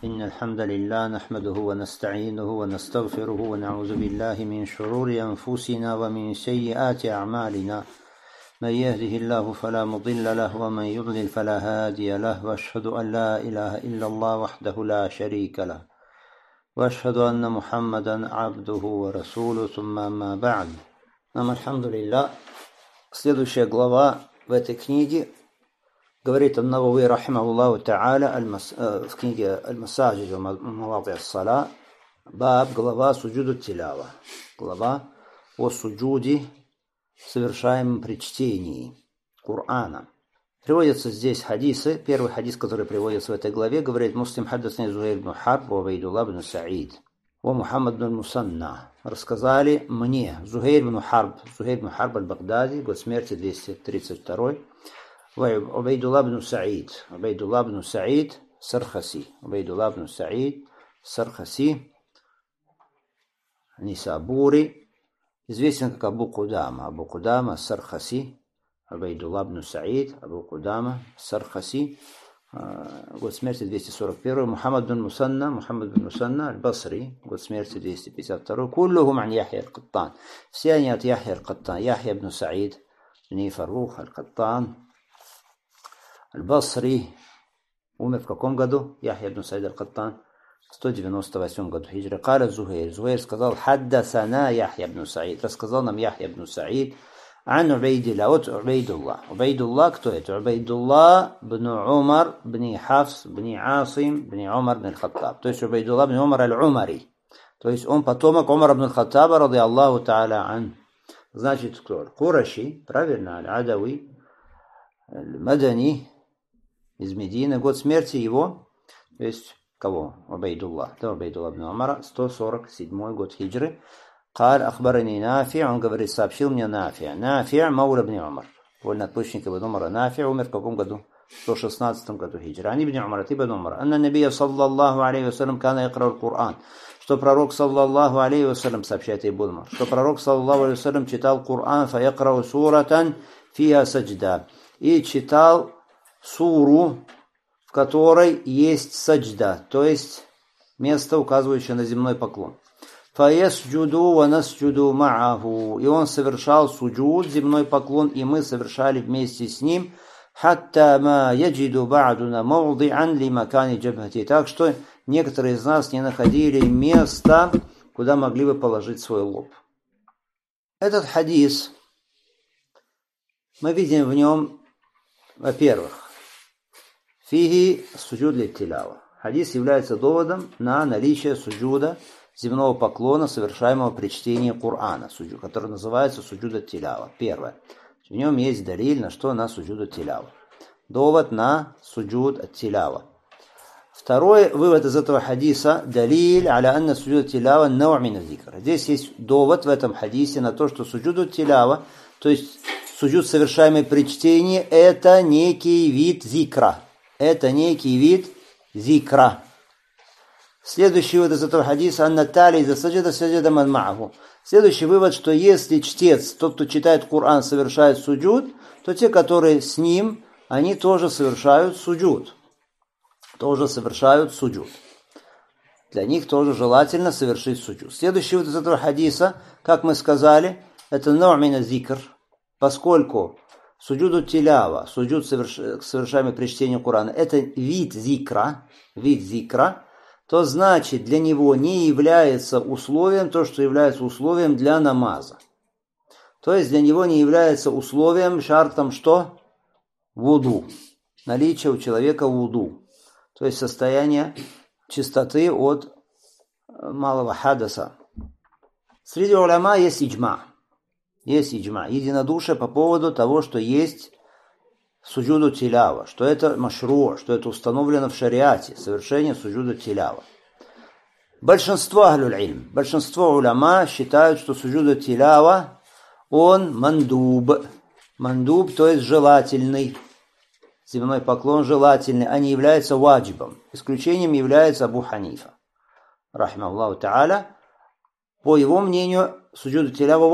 إن الحمد لله نحمده ونستعينه ونستغفره ونعوذ بالله من شرور أنفسنا ومن سيئات أعمالنا من يهده الله فلا مضل له ومن يضلل فلا هادي له وأشهد أن لا إله إلا الله وحده لا شريك له وأشهد أن محمدا عبده ورسوله ثم ما بعد. Нам, альхамдулилля, следующая глава в этой книге говорит ан-Навави рахимахуллаху та'аля в книге Аль-Масаджид ва Мавади ас-Сала, баб, глава суджуду тилява, глава о суджуде, совершаемом при чтении Корана. Приводятся здесь хадисы. Первый хадис, который приводится в этой главе, говорит: Муслим хаддасни Зухайр ибн Харб ва Убайдуллах ибн Саид ва Мухаммад ибн Мусанна. Рассказали мне Зухайр ибн Харб аль-Багдади, год смерти 232, Убайдуллах ибн Саид Сархаси, Нисабури, известен как Абу Кудама Сархаси, Убайдуллах ибн Саид, Абу Кудама Сархаси, год смерти 241, Мухаммад бин Мусанна аль-Басри, год смерти 252, куллухум ан Яхья аль-Каттан, все они от Яхья аль-Каттан, Яхья ибн Саид, ибн Фаррух аль-Каттан, аль-Басри, умер в каком году? Яхья ибн Саид аль-Каттан, в 198 году хиджры. Каля Зухайр сказал: хаддасана Яхья ибн Саид, рассказал нам Яхья ибн Саид, ан Убайдилlah, от Убайдуллах. Убайдуллах кто это? Убайдуллах бн Умар, бн Хафс, бн Асим, бн Умар бн Хаттаб. То есть Убайдуллах бн Умар аль-Умари. То есть он потомок Умара бн Хаттаба, ради Аллаху та'аля ан. Значит, кто? Кураши, правильно, аль-Адави, аль-Мадани, из Медины. Год смерти его, то есть кого? Убайдуллах. Да, Убайдуллах бн Умара, 147 год хиджры. قال أخبرني نافع, он говорит, сообщил мне Нафи' маула ибн Умар, вольноотпущенник ибн Умара. Нафи' умер в каком году? В 116 году хиджры. Ани ибн Умар, ибн Умар. Анна набия саллаллаху алейхи вассалям кана икра аль-Кур'ан. Что пророк саллаллаху алейхи вассалям, сообщает Ибн Умар, что пророк саллаллаху алейхи вассалям читал Кур'ан, фа якрау суратан фиха саджда, и читал суру, в которой есть саджда, то есть место, указывающее на земной поклон. Фаясджуду ва насджуду ма'аху. И он совершал суджуд, земной поклон, и мы совершали вместе с ним. Хатта ма яджиду ба'дуна мавди'ан ли макани джабхати. Так что некоторые из нас не находили места, куда могли бы положить свой лоб. Этот хадис, мы видим в нем, во-первых, фиги суджуд лит-тилава. Хадис является доводом на наличие суджуда, земного поклона, совершаемого при чтении Корана, который называется суджуд ат-тилява. Первое. В нем есть далиль на что? На суджуд ат-тилява. Довод на суджуд ат-тилява. Второй вывод из этого хадиса: далиль аля анна суджуд ат-тилява нау' мин ад-зикр. Здесь есть довод в этом хадисе на то, что суджуд ат-тилява, то есть суджуд, совершаемый при чтении, это некий вид зикра. Следующий вывод из этого хадиса: анна тали за саджада ман ма'аху. Следующий вывод, что если чтец, тот, кто читает Коран, совершает суджуд, то те, которые с ним, они тоже совершают суджуд. Для них тоже желательно совершить суджуд. Следующий вывод из этого хадиса, как мы сказали, это нау' мин ад-зикр, поскольку суджуду тилява, суджуд, совершаемый при чтении Корана, это вид зикра, то значит для него не является условием то, что является условием для намаза. То есть для него не является условием, шартом что? Вуду. Наличие у человека вуду. То есть состояние чистоты от малого хадаса. Среди уляма есть иджма. Единодушие по поводу того, что есть суджуду тилява, что это машру, что это установлено в шариате, совершение суджуда тилява. Большинство ахлюль-илм, большинство уляма считают, что суджуда тилява, он мандуб. Мандуб, то есть желательный. Земной поклон желательный, а не является ваджибом. Исключением является Абу Ханифа, рахимахуллаху та'аля. По его мнению, суджуду тилява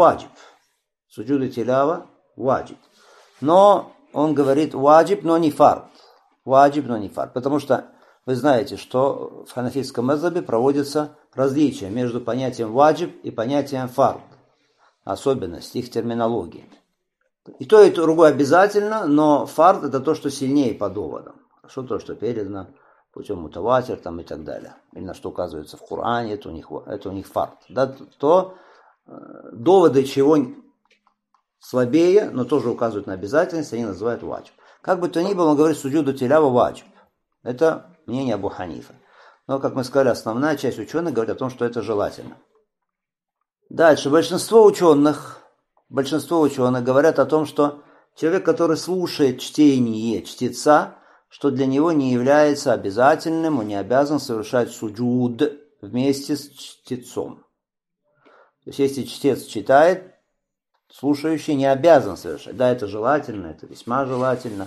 ваджиб. Но он говорит ваджиб, но не фард. Потому что Вы знаете, что в ханафитском мазхабе проводится различие между понятием ваджиб и понятием фард. Особенность их терминологии. И то, и другое обязательно, но фард это то, что сильнее по доводам. Что то, что передано путем мутаватир там, и так далее. Или на что указывается в Коране, это у них фард. Да, то доводы чего слабее, но тоже указывают на обязательность, они называют ваджиб. Как бы то ни было, он говорит, суджуду тилява ваджиб. Это мнение Абу Ханифа. Но, как мы сказали, основная часть ученых говорит о том, что это желательно. Дальше. Большинство ученых говорят о том, что человек, который слушает чтение чтеца, что для него не является обязательным, он не обязан совершать суджуд вместе с чтецом. То есть, если чтец читает, слушающий не обязан совершать. Да, это желательно, это весьма желательно.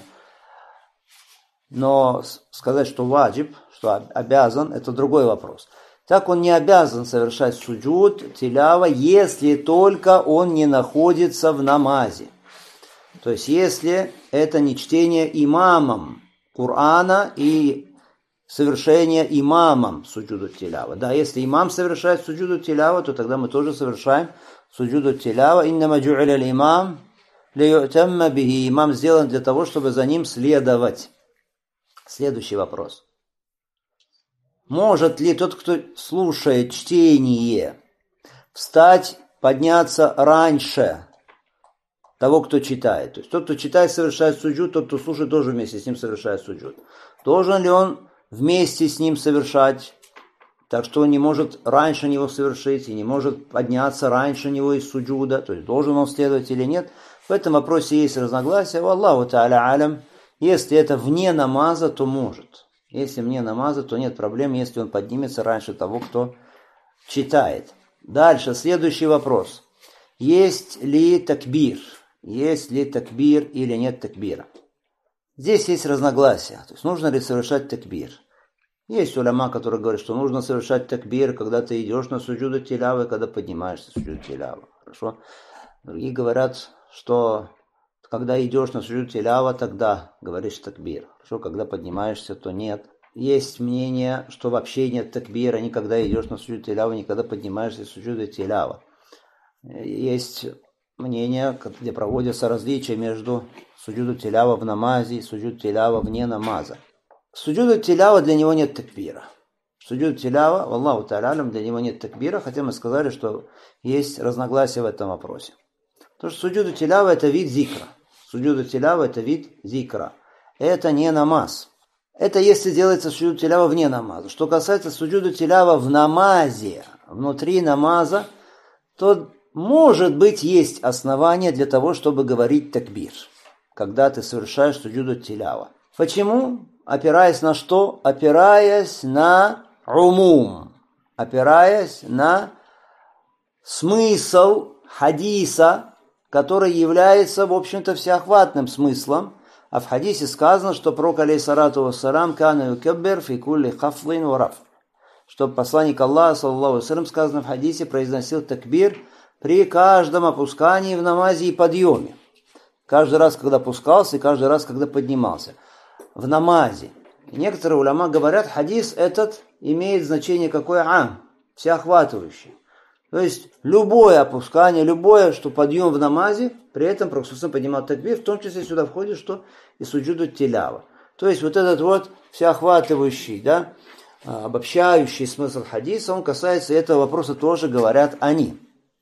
Но сказать, что ваджиб, что обязан, это другой вопрос. Так он не обязан совершать суджуд, тилява, если только он не находится в намазе. То есть, если это не чтение имамом Корана и совершение имамом суджуду тилява. Да, если имам совершает суджуду тилява, то тогда мы тоже совершаем суджуду тилява. Иннама джу'иля имам лию'тамма бихи. Имам сделан для того, чтобы за ним следовать. Следующий вопрос. Может ли тот, кто слушает чтение, встать, подняться раньше того, кто читает? То есть тот, кто читает, совершает суджуд, тот, кто слушает, тоже вместе с ним совершает суджуд. Должен ли он вместе с ним совершать, так что он не может раньше него совершить и не может подняться раньше него из суджуда, то есть должен он следовать или нет? В этом вопросе есть разногласия. Аллаху та'аля алям. Если это вне намаза, то может. Если вне намаза, то нет проблем, если он поднимется раньше того, кто читает. Дальше, следующий вопрос. Есть ли такбир? Есть ли такбир или нет такбира? Здесь есть разногласия. То есть, нужно ли совершать такбир? Есть уляма, которые говорят, что нужно совершать такбир, когда ты идешь на суджуду тилявы, когда поднимаешься на суджуду тилявы. Хорошо? Другие говорят, что когда идешь на суджуд тилява, тогда говоришь такбир. Хорошо, когда поднимаешься, то нет. Есть мнение, что вообще нет такбира, ни когда идешь на суджуд тилява, ни когда поднимаешься на суджуд тилява. Есть мнение, где проводятся различия между суджуд тилява в намазе и суджуд тилява вне намаза. Суджуд тилява для него нет такбира. Суджуд тилява, Аллаху та'аля, для него нет такбира, хотя мы сказали, что есть разногласия в этом вопросе. Потому что суджуд тилява это вид зикра. Суджуд тилява это вид зикра. Это не намаз. Это если делается суджуд тилява вне намаза. Что касается суджуда тилява в намазе, внутри намаза, то может быть есть основания для того, чтобы говорить такбир, когда ты совершаешь суджуд тилява. Почему? Опираясь на что? Опираясь на умум. Опираясь на смысл хадиса, который является, в общем-то, всеохватным смыслом. А в хадисе сказано, что пророк алейхиссалату вассалам кана юкаббир фи кулли хафлин ва раф. Что посланник Аллаха, саллаллаху алейхи вассалям, сказано в хадисе, произносил такбир при каждом опускании в намазе и подъеме. Каждый раз, когда опускался, и каждый раз, когда поднимался. В намазе. И некоторые уляма говорят, хадис этот имеет значение какое? Всеохватывающее. То есть, любое опускание, любое, что подъем в намазе, при этом Пророк поднимал такбир, в том числе сюда входит, что и суджуду тилява. То есть, вот этот вот всеохватывающий, да, обобщающий смысл хадиса, он касается этого вопроса, тоже говорят они.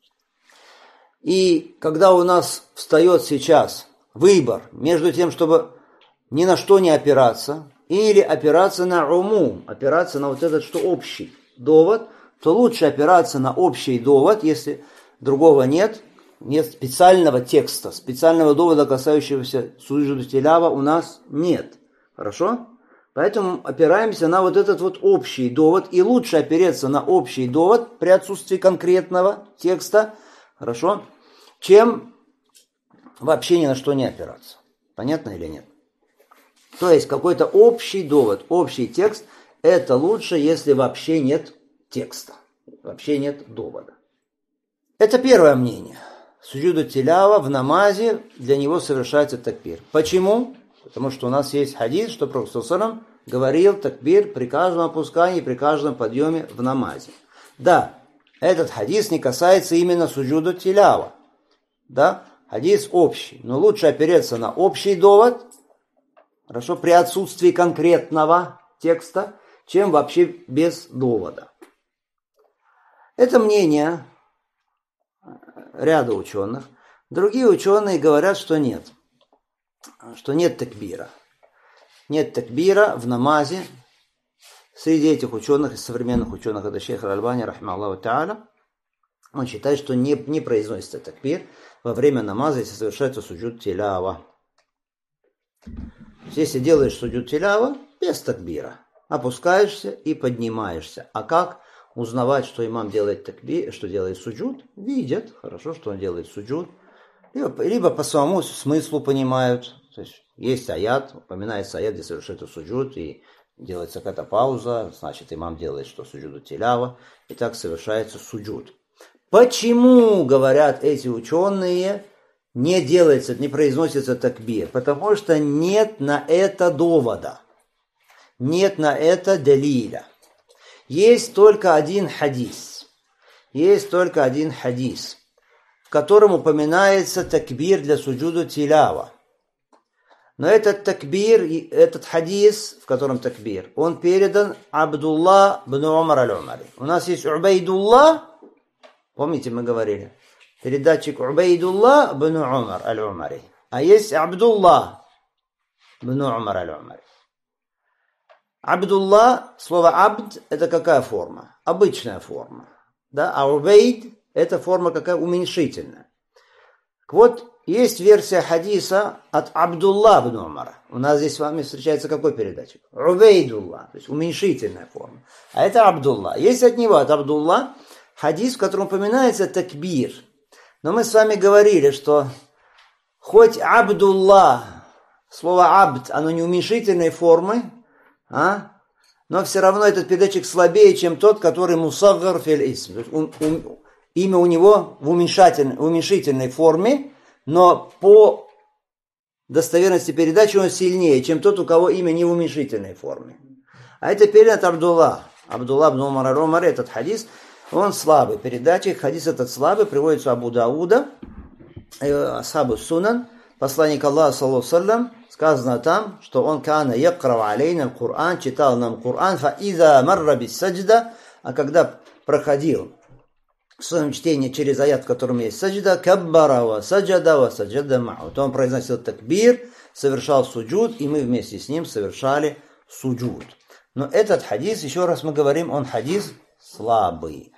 И когда у нас встает сейчас выбор между тем, чтобы ни на что не опираться, или опираться на умум, опираться на вот этот, что общий довод, то лучше опираться на общий довод, если другого нет специального текста, специального довода, касающегося суджуду тилява, у нас нет. Хорошо? Поэтому опираемся на вот этот вот общий довод, и лучше опереться на общий довод при отсутствии конкретного текста, хорошо, чем вообще ни на что не опираться. Понятно или нет? То есть какой-то общий довод, общий текст, это лучше, если вообще нет текста, вообще нет довода. Это первое мнение. Суджуду тилява в намазе, для него совершается такбир. Почему? Потому что у нас есть хадис, что Пророк саллаллаху алейхи ва саллям говорил такбир при каждом опускании, при каждом подъеме в намазе. Да, этот хадис не касается именно суджуда тилява. Да, хадис общий, но лучше опереться на общий довод, хорошо, при отсутствии конкретного текста, чем вообще без довода. Это мнение ряда ученых. Другие ученые говорят, что нет такбира. Нет такбира в намазе. Среди этих ученых, из современных ученых, это шейх Аль-Альбани, рахимахуллаху та'аля, он считает, что не произносится такбир во время намаза, если совершается суджуд тилява. Если делаешь суджуд тилява, без такбира. Опускаешься и поднимаешься. А как узнавать, что имам делает такбир, что делает суджуд? Видят, хорошо, что он делает суджуд. Либо по самому смыслу понимают. То есть аят, упоминается аят, где совершается суджуд, и делается какая-то пауза, значит, имам делает, что суджуду тилява, и так совершается суджуд. Почему, говорят эти ученые, не произносится такбир? Потому что нет на это довода. Нет на это далиля. Есть только один хадис. В котором упоминается такбир для суджуду тилява. Но этот такбир, этот хадис, в котором такбир, он передан Абдулла бн Умар аль-Умари. У нас есть Убайдулла, помните, мы говорили, передатчик Убайдулла бн Умар аль-Умари. А есть Абдулла бн Умар аль-Умари. Абдулла, слово абд, это какая форма? Обычная форма. Да? А Убайд, это форма какая? Уменьшительная. Вот есть версия хадиса от Абдулла бн Умара. У нас здесь с вами встречается какой передатчик? Убайдулла, то есть уменьшительная форма. А это Абдулла. Есть от него, от Абдулла, хадис, в котором упоминается такбир. Но мы с вами говорили, что хоть Абдулла, слово абд, оно не уменьшительной формы, но все равно этот передатчик слабее, чем тот, который мусаггар фил исм. Имя у него в уменьшительной форме, но по достоверности передачи он сильнее, чем тот, у кого имя не в уменьшительной форме. А это передат Абдулла. Абдулла бн Умар аль-Умари, этот хадис, он слабый передатчик. Хадис этот слабый, приводится Абу Дауда, Асхабу Сунан, посланник Аллаха, саллаллаху алейхи ва саллям, сказано там, что он кана якрау алейна аль-Кур'ан, читал нам Кур'ан, фа иза марра бис саджда, а когда проходил в своем чтении через аят, в котором есть саджда, каббара ва саджада маху. То он произносил такбир, совершал суджуд, и мы вместе с ним совершали суджуд. Но этот хадис, еще раз мы говорим, он хадис слабый.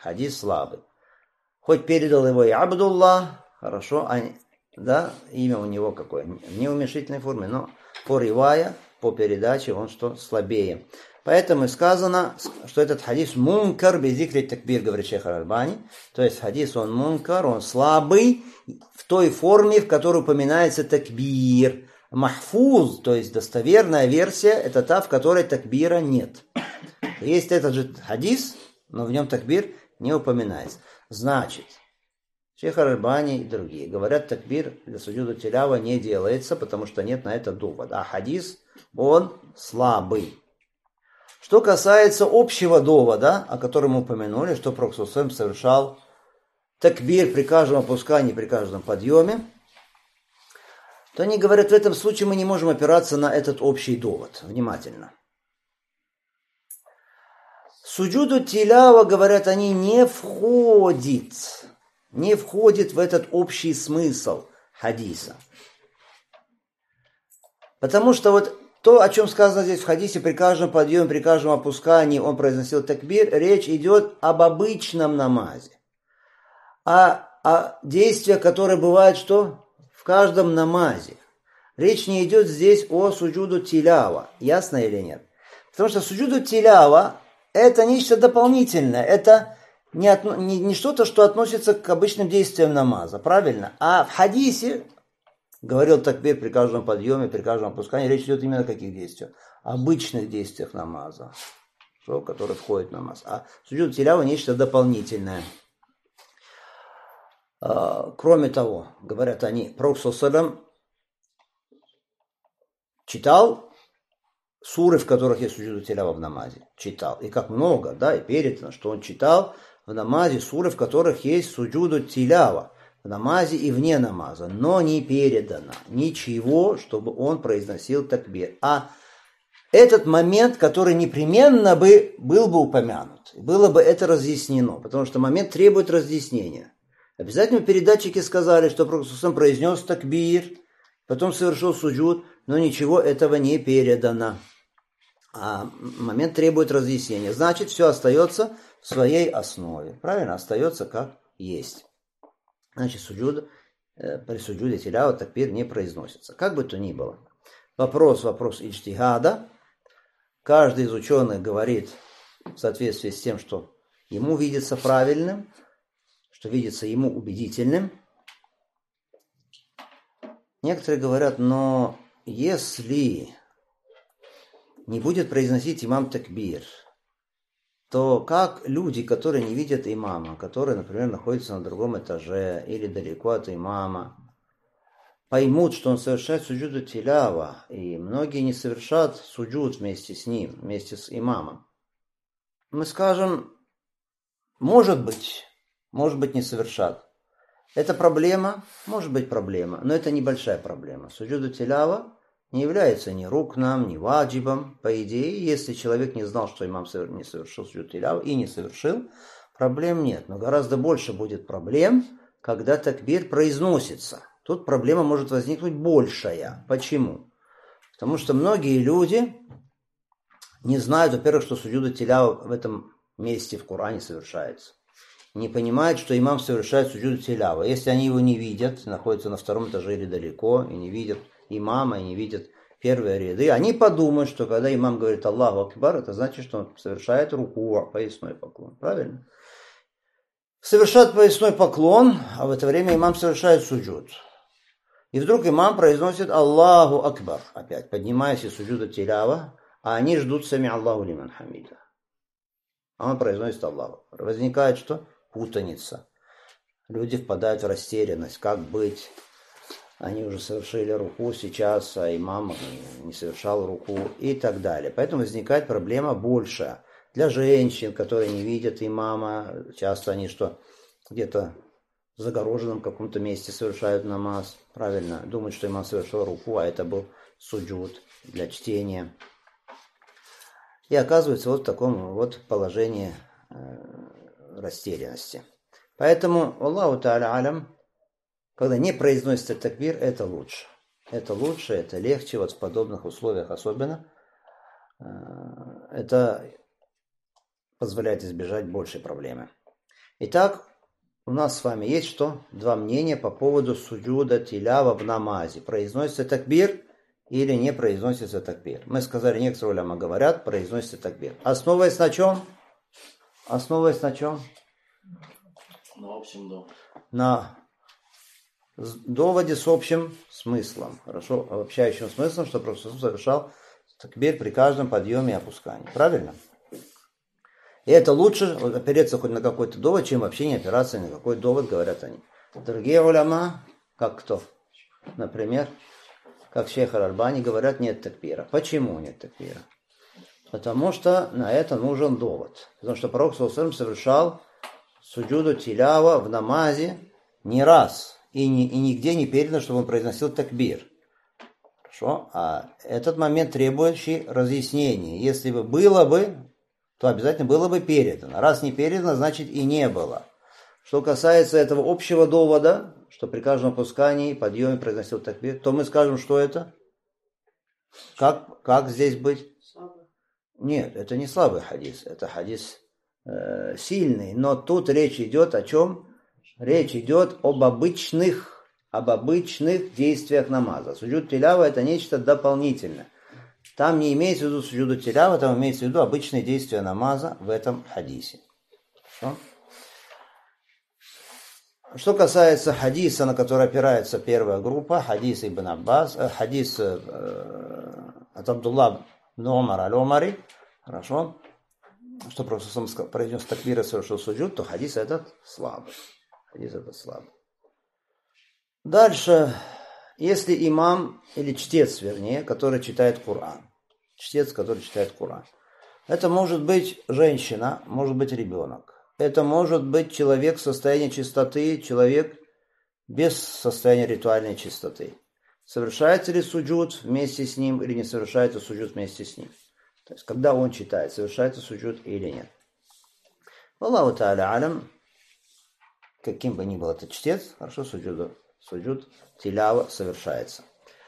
Хоть передал его и Абдулла, хорошо, да, имя у него какое? Не в уменьшительной форме, но по ривая, по передаче он что? Слабее. Поэтому сказано, что этот хадис мункар без зикри такбир, говорит шейх Аль-Альбани. То есть хадис он мункар, он слабый в той форме, в которой упоминается такбир. Махфуз, то есть достоверная версия, это та, в которой такбира нет. Есть этот же хадис, но в нем такбир не упоминается. Значит, шейх Аль-Альбани и другие говорят, такбир для суджуда тилява не делается, потому что нет на это довода. А хадис, он слабый. Что касается общего довода, о котором мы упомянули, что Пророк совершал такбир при каждом опускании, при каждом подъеме, то они говорят, в этом случае мы не можем опираться на этот общий довод. Внимательно. Суджуду тилява, говорят они, не входит в этот общий смысл хадиса. Потому что вот то, о чем сказано здесь в хадисе, при каждом подъеме, при каждом опускании он произносил такбир, речь идет об обычном намазе. А действия, которые бывают что? В каждом намазе. Речь не идет здесь о суджуду тилява. Ясно или нет? Потому что суджуду тилява это нечто дополнительное. Это не что-то, что относится к обычным действиям намаза. Правильно? А в хадисе говорил такбир при каждом подъеме, при каждом опускании. Речь идет именно о каких действиях? Обычных действиях намаза, которые входят в намаз. А суджуд тилява нечто дополнительное. Кроме того, говорят они, Пророк саллаллаху алейхи ва саллям читал суры, в которых есть суджуду тилява в намазе, читал. И как много, да, и передано, что он читал в намазе суры, в которых есть суджуду тилява. В намазе и вне намаза. Но не передано ничего, чтобы он произносил такбир. А этот момент, который непременно был бы упомянут. Было бы это разъяснено. Потому что момент требует разъяснения. Обязательно передатчики сказали, что Пророк произнес такбир, потом совершил суджуд, но ничего этого не передано. А момент требует разъяснения. Значит, все остается в своей основе. Правильно? Остается как есть. Значит, при суджуде тилява такбир не произносится. Как бы то ни было. Вопрос иджтигада. Каждый из ученых говорит в соответствии с тем, что ему видится правильным, что видится ему убедительным. Некоторые говорят, но если не будет произносить имам такбир, то как люди, которые не видят имама, которые, например, находятся на другом этаже или далеко от имама, поймут, что он совершает суджуду тилява, и многие не совершат суджуд вместе с ним, вместе с имамом. Мы скажем, может быть не совершат. Это проблема, может быть проблема, но это небольшая проблема. Суджуду тилява не является ни рукном, ни ваджибом. По идее, если человек не знал, что имам не совершил суджуд тилява и не совершил, проблем нет. Но гораздо больше будет проблем, когда такбир произносится. Тут проблема может возникнуть большая. Почему? Потому что многие люди не знают, во-первых, что суджуд тилява в этом месте в Коране совершается. Не понимают, что имам совершает суджуд тилява. Если они его не видят, находятся на втором этаже или далеко, и не видят имама, и не видят первые ряды, они подумают, что когда имам говорит Аллаху Акбар, это значит, что он совершает руку, поясной поклон. Правильно? Совершает поясной поклон, а в это время имам совершает суджуд. И вдруг имам произносит Аллаху Акбар, опять поднимаясь из суджуда тилява, а они ждут сами Аллаху лиман хамида. А он произносит Аллаху. Возникает что? Путаница. Люди впадают в растерянность. Как быть? Они уже совершили руку сейчас, а имам не совершал руку и так далее. Поэтому возникает проблема большая. Для женщин, которые не видят имама, часто они что? Где-то в загороженном каком-то месте совершают намаз. Правильно. Думают, что имам совершил руку, а это был суджуд для чтения. И оказывается вот в таком вот положении растерянности. Поэтому, Аллаху Та'аля алям, когда не произносится такбир, это лучше. Это лучше, это легче, вот в подобных условиях особенно. Это позволяет избежать большей проблемы. Итак, у нас с вами есть что? Два мнения по поводу суджуда тилява в намазе. Произносится такбир или не произносится такбир. Мы сказали, некоторые уляма говорят, произносится такбир. Основываясь на чем? Основываясь на чем? На общем доводе. На доводе с общим смыслом. Хорошо, обобщающим смыслом, что Пророк совершал такбир при каждом подъеме и опускании. Правильно? И это лучше опереться хоть на какой-то довод, чем вообще не опираться ни на какой довод, говорят они. Другие уляма, как кто? Например, как шейх Аль-Альбани, говорят, нет такбира. Почему нет такбира? Потому что на это нужен довод. Потому что Пророк совершал суджуду тилява в намазе не раз. И нигде не передано, чтобы он произносил такбир. Хорошо? А этот момент требующий разъяснения. Если бы было бы, то обязательно было бы передано. Раз не передано, значит и не было. Что касается этого общего довода, что при каждом опускании, подъеме произносил такбир, то мы скажем, что это? Как здесь быть? Нет, это не слабый хадис, это хадис сильный. Но тут речь идет о чем? Речь идет об обычных действиях намаза. Суджуд тилява это нечто дополнительное. Там не имеется в виду суджуд тилява, там имеется в виду обычные действия намаза в этом хадисе. Хорошо? Что касается хадиса, на который опирается первая группа, хадис Ибн Аббас, хадис от Абдулла ибн Умар аль-Умари, хорошо, что просто произнес такбир и совершил суджуд, то хадис этот слабый. Дальше, если имам, или чтец, вернее, который читает Коран, чтец, который читает Коран. Это может быть женщина, может быть ребенок. Это может быть человек в состоянии чистоты, человек без состояния ритуальной чистоты. Совершается ли суджуд вместе с ним или не совершается суджуд вместе с ним. То есть, когда он читает, совершается суджуд или нет. Аллаху та'аля алям, каким бы ни был этот чтец, хорошо суджуд тилява совершается.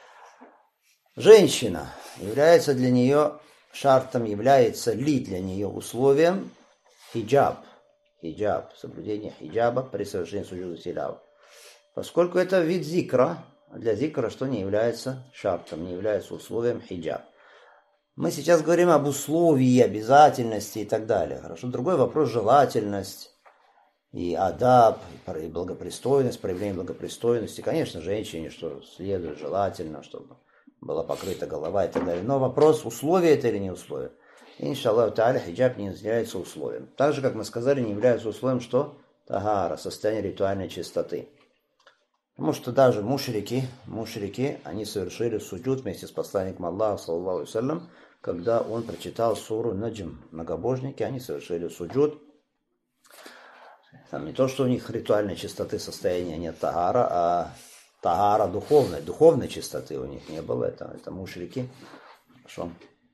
Женщина является для нее шартом, является ли для нее условием хиджаб, соблюдение хиджаба при совершении суджуда тилява. Поскольку это вид зикра, для зикра что не является шартом, не является условием хиджаб. Мы сейчас говорим об условии, обязательности и так далее. Хорошо, другой вопрос — желательность и адаб, и благопристойность, проявление благопристойности. Конечно, женщине что следует желательно, чтобы была покрыта голова и так далее. Но вопрос, условие это или не условие. Иншаллаху та'аля, хиджаб не является условием. Так же, как мы сказали, не является условием, что тагара, состояние ритуальной чистоты. Потому что даже мушрики, они совершили суджуд вместе с посланником Аллаха, саллаллаху алейхи ва саллям, когда он прочитал суру Наджм. Многобожники, они совершили суджуд. Там не то, что у них ритуальной чистоты состояния нет тагара, а тагара духовной чистоты у них не было. Это мушрики. Хорошо.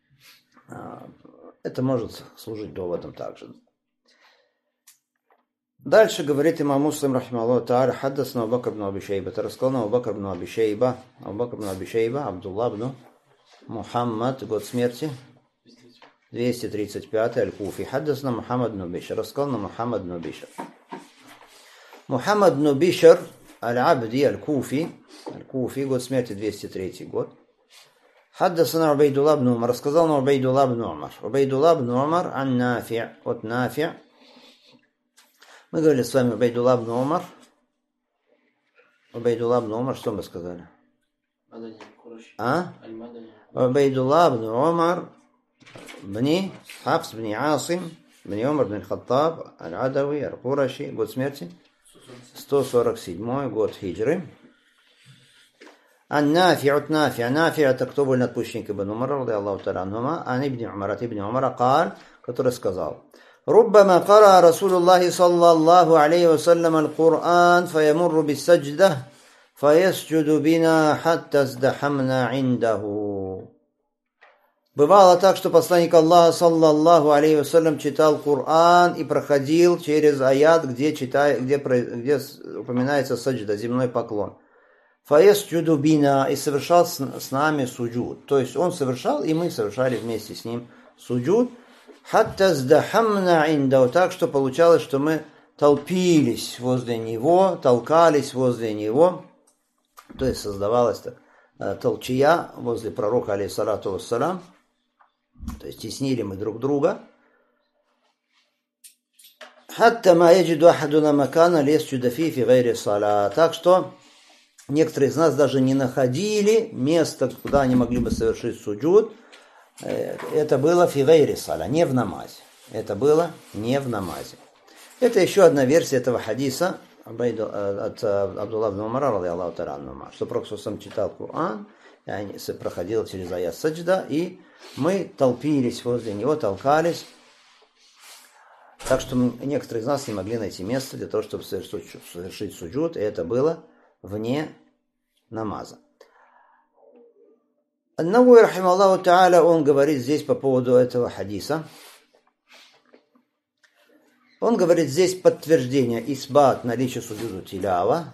Это может служить доводом также. Дальше говорит имам Муслим, рахимахуллаху та'аля, хаддасна Абу Бакр ибн Аби Шейба. Это рассказал нам Абу Бакр ибн Аби Шейба, Абдулла ибн Мухаммад, год смерти 235, Аль-Куфи. Хаддасна Мухаммад ибн Бишр. Рассказал нам Мухаммад ибн Бишр. Мухаммад ибн Бишр, Аль-Абди, Аль-Куфи, год смерти 203 год. حدثنا عبيد الله بن عمر рассказал нам عبيد الله بن عمر عن نافع от Нафи'. Мы говорили с вами عبيد الله بن عمر, что мы сказали? عبيد الله بن عمر بن حفص بن عاصم بن عمر بن الخطاب العدوي القرشي, год смерти 147 год хиджры. النافع от Нафи', это кто был надпущенник Ибн Умара, ради Аллаху та'аля анхума, ан Ибн Умара, قال, который сказал: ربما قرأ رسول الله صلى الله عليه وسلم القرآن فيمر بالسجدة فيسجد بنا حتى ازدحمنا عنده. Бывало так, что посланник Аллаха, саллаллаху алейхи вассалям, читал Коран и проходил через аят, где упоминается саджда, земной поклон. Фаясджуду бина, и совершал с нами суджуд. То есть он совершал, и мы совершали вместе с ним суджуд. Хатта сдахамна индау, так что получалось, что мы толпились возле него, толкались возле него. То есть создавалась толчия возле пророка, алейхиссалату вассалам. То есть теснили мы друг друга. Хатта ма яджиду ахадуна макана лесджуда фи гайри сала. Так что некоторые из нас даже не находили места, куда они могли бы совершить суджуд. Это было фи гайри сала, не в намазе. Это еще одна версия этого хадиса от Абдулла ибн Умара, ради Аллаху та'аля анхума, что Пророк сам читал Коран, проходил через аят саджда, и мы толпились возле него, толкались. Так что некоторые из нас не могли найти место для того, чтобы совершить суджуд, и это было вне намаза. Ан-Навави, рахимахуллаху та'аля, он говорит здесь по поводу этого хадиса. Он говорит здесь подтверждение, исбат наличия суджуда тилява.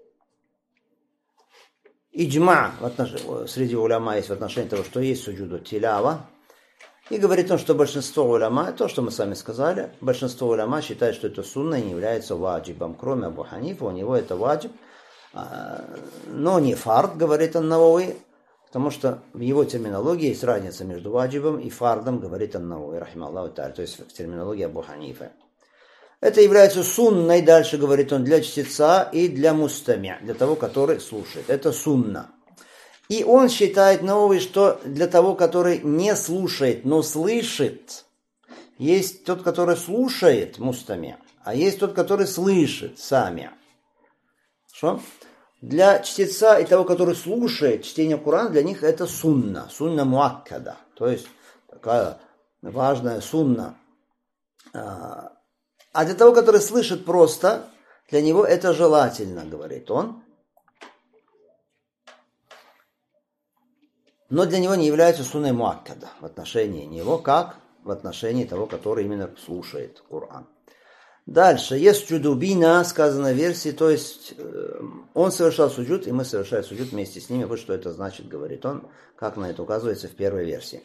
Иджма среди уляма есть в отношении того, что есть суджуда тилява. И говорит он, что большинство уляма, то, что мы сами сказали, большинство уляма считает, что это сунна и не является ваджибом. Кроме Абу Ханифа, у него это ваджиб. Но не фард, говорит Ан-Навави, потому что в его терминологии есть разница между ваджибом и фардом, говорит Ан-Навави, рахимахуллаху та'аля, то есть в терминологии Абу Ханифа. Это является сунной, дальше говорит он, для чтеца и для мустами', для того, который слушает. Это сунна. И он считает, Навави, что для того, который не слушает, но слышит, есть тот, который слушает мустами', а есть тот, который слышит сами'. Хорошо? Для чтеца и того, который слушает чтение Корана, для них это сунна муаккада. То есть Такая важная сунна. А для того, который слышит просто, для него это желательно, говорит он. Но для него не является сунной муаккада в отношении него, как в отношении того, который именно слушает Коран. Дальше, есть суджудубина, сказано в версии, то есть он совершал суджуд, и мы совершаем суджуд вместе с ними. Вот что это значит, говорит он, как на это указывается в первой версии.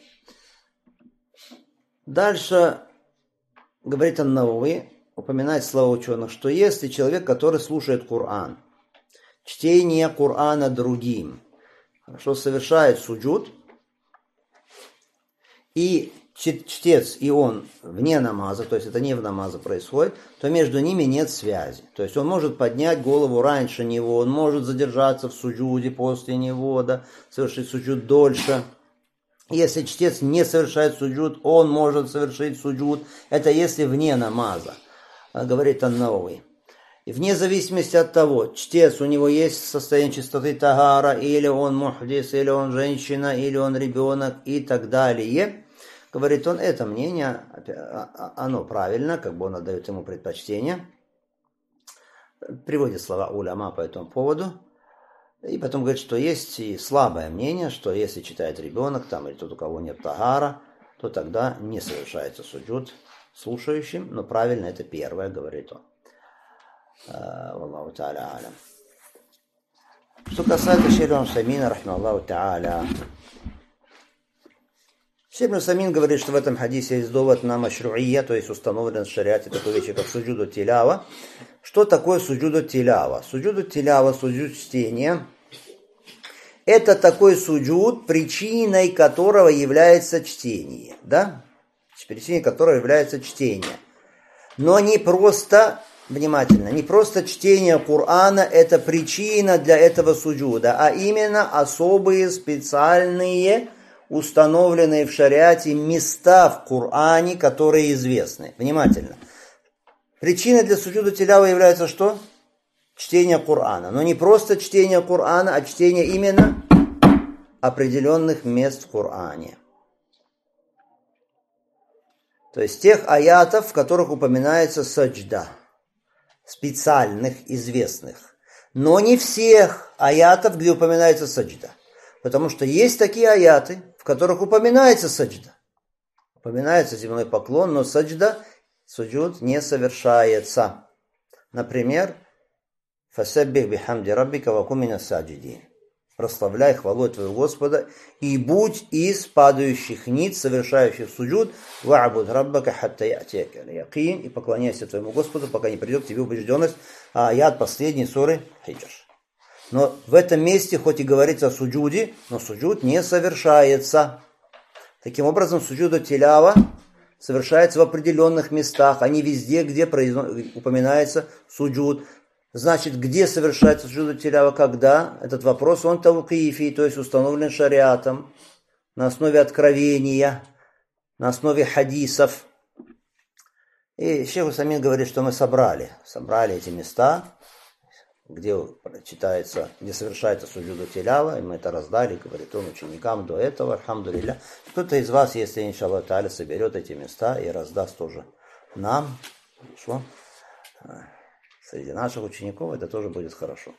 Дальше, говорит ан-Навави, упоминает слова ученых, что если человек, который слушает Коран, чтение Корана другим, что совершает суджуд, и чтец, и он вне намаза, то есть это не в намаза происходит, то между ними нет связи. То есть он может поднять голову раньше него, он может задержаться в суджуде после него, да, совершить суджуд дольше. Если чтец не совершает суджуд, он может совершить суджуд. Это если вне намаза, говорит ан-Навави. И вне зависимости от того, чтец, у него есть состояние чистоты тагара, или он мухдис, или он женщина, или он ребенок и так далее, говорит он, это мнение, оно правильно, как бы он отдает ему предпочтение, приводит слова уляма по этому поводу, и потом говорит, что есть и слабое мнение, что если читает ребенок, там, или тот, у кого нет тагара, то тогда не совершается суджуд слушающим, но правильно это первое, говорит он. Валлаху та'аля алям. Что касается шейха Усаймина, рахмаллаху та'аля, шейх Усаймин говорит, что в этом хадисе есть довод на машру'ия, то есть установлен в шариате такой вещи, как суджуду тилява. Что такое суджуду тилява? Суджуду тилява, суджуд чтения, это такой суджуд, причиной которого является чтение, да? Причиной которого является чтение. Но не просто, внимательно, не просто чтение Корана, это причина для этого суджуда, а именно особые, специальные, установленные в шариате места в Коране, которые известны. Внимательно. Причиной для суджуда тилява является что? Чтение Корана. Но не просто чтение Корана, а чтение именно определенных мест в Коране. То есть тех аятов, в которых упоминается саджда. Специальных, известных. Но не всех аятов, где упоминается саджда. Потому что есть такие аяты, в которых упоминается саджда. Упоминается земной поклон, но саджда, суджуд не совершается. Например, «Фасаббих бихамди раббика ва кун минас саджидин». Прославляй хвалой твоего Господа и будь из падающих ниц, совершающих суджуд, ва'буд раббака хатта я'тияка аль-якин, и поклоняйся твоему Господу, пока не придет к тебе убежденность. Аят последней суры Хиджр. Но в этом месте, хоть и говорится о суджуде, но суджуд не совершается. Таким образом, суджуду тилява совершается в определенных местах, а не везде, где упоминается суджуд. Значит, где совершается суджуд тилява, когда? Этот вопрос, он тавкифи, то есть установлен шариатом, на основе откровения, на основе хадисов. И шейх Усаймин говорит, что мы собрали эти места, где читается, где совершается суджуд тилява, и мы это раздали, говорит он, ученикам до этого, альхамдулилля. Кто-то из вас, если иншаллах та'аля, соберет эти места и раздаст тоже нам, что? Среди наших учеников это тоже будет хорошо.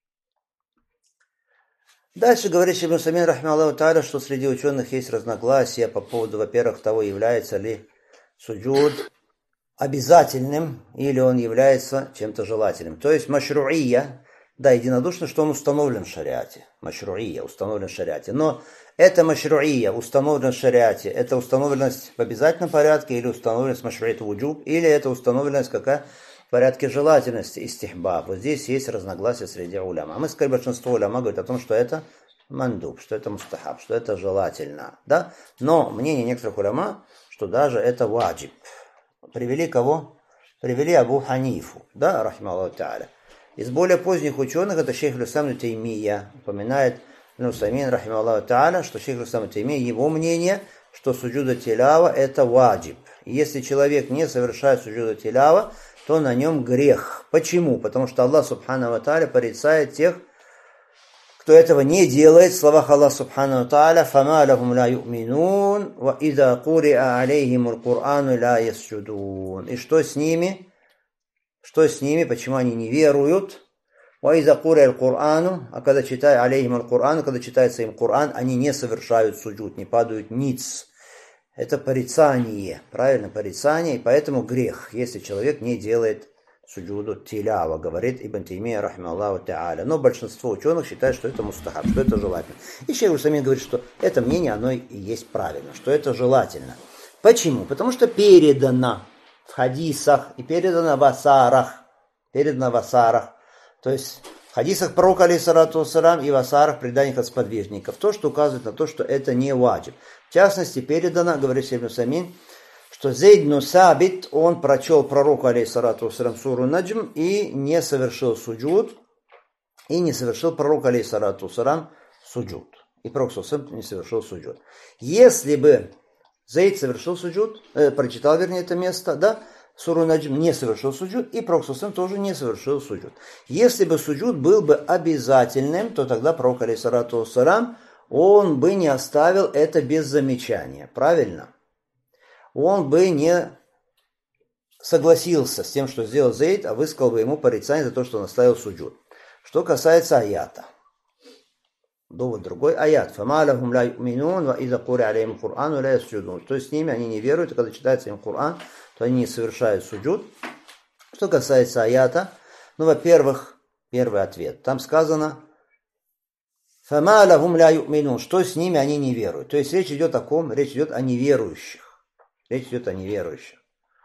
Дальше говорит шейх Усаймин, рахмаллаху та'аля, что среди ученых есть разногласия по поводу, во-первых, того, является ли суджуд обязательным или он является чем-то желательным. То есть машру'ия, да, единодушно, что он установлен в шариате. Машру'ия установлен в шариате. Но это машру'ия установлен в шариате, это установленность в обязательном порядке или установленность машру'ит вуджуб, или это установленность какая? В порядке желательности, истихбаб. Вот здесь есть разногласия среди уляма. А мы сказали, большинство уляма говорит о том, что это мандуб, что это мустахаб, что это желательно. Да? Но мнение некоторых уляма, что даже это ваджиб. Привели кого? Привели Абу Ханифу, да, рахмаллаху та'аля. Из более поздних ученых это шейх ибн Таймия. Упоминает ибн Усаймин, рахмаллаху та'аля, что шейх ибн Таймия, его мнение, что суджуда тилява это ваджиб. И если человек не совершает суджуда тилява, то на нем грех. Почему? Потому что Аллах субхану ва та'аля порицает тех, кто этого не делает, в словах Аллаха Субхану Тааля, فَمَا لَهُمْ لَا يُؤْمِنُونَ وَإِذَا قُرِئَ عَلَيْهِمُ الْقُرْآنُ لَا يَسْجُدُونَ. И что с ними? Что с ними? Почему они не веруют? وَإِذَا قُرِئَ الْقُرْآنُ. А когда читают алейхим аль-Кур'ан, когда читается им Кур'ан, они не совершают суджуд, не падают ниц. Это порицание, правильно, порицание, и поэтому грех, если человек не делает суджуду тилява, говорит Ибн Таймия, рахимахуллаху та'аля. Но большинство ученых считают, что это мустахаб, что это желательно. И шейх Усаймин говорит, что это мнение, оно и есть правильно, что это желательно. Почему? Потому что передано в хадисах и передано в асарах. Передано в асарах. То есть в хадисах пророка, алейхиссалату вассалям, и в асарах преданиях от сподвижников. То, что указывает на то, что это не ваджиб. В частности, передано, говорит шейх Усаймин, что Зейд бин Сабит, он прочел пророку, алейхиссалату вассалям, суру Наджм и не совершил суджуд, и не совершил пророк, алейхиссалату вассалям, суджуд. И пророк не совершил суджуд. Если бы Зейд совершил суджуд, прочитал, вернее, это место, да, суру Наджм не совершил суджуд, и пророк тоже не совершил суджуд. Если бы суджуд был бы обязательным, то тогда пророк, алейхиссалату вассалям, он бы не оставил это без замечания. Правильно? Он бы не согласился с тем, что сделал Зейд, а высказал бы ему порицание за то, что он оставил суджуд. Что касается аята. Довод другой. Аят. فَمَا لَهُمْ لَا يُؤْمِنُونَ وَإِذَا قُرِئَ عَلَيْهِمُ الْقُرْآنُ لَا يَسْجُدُونَ. То есть с ними они не веруют, и когда читается им Коран, то они не совершают суджуд. Что касается аята, ну, во-первых, первый ответ. Там сказано فَمَا لَهُمْ لَا يُؤْمِنُونَ. Что с ними они не веруют. То есть речь идет о ком? Речь идет о неверующих. Речь идет о неверующих.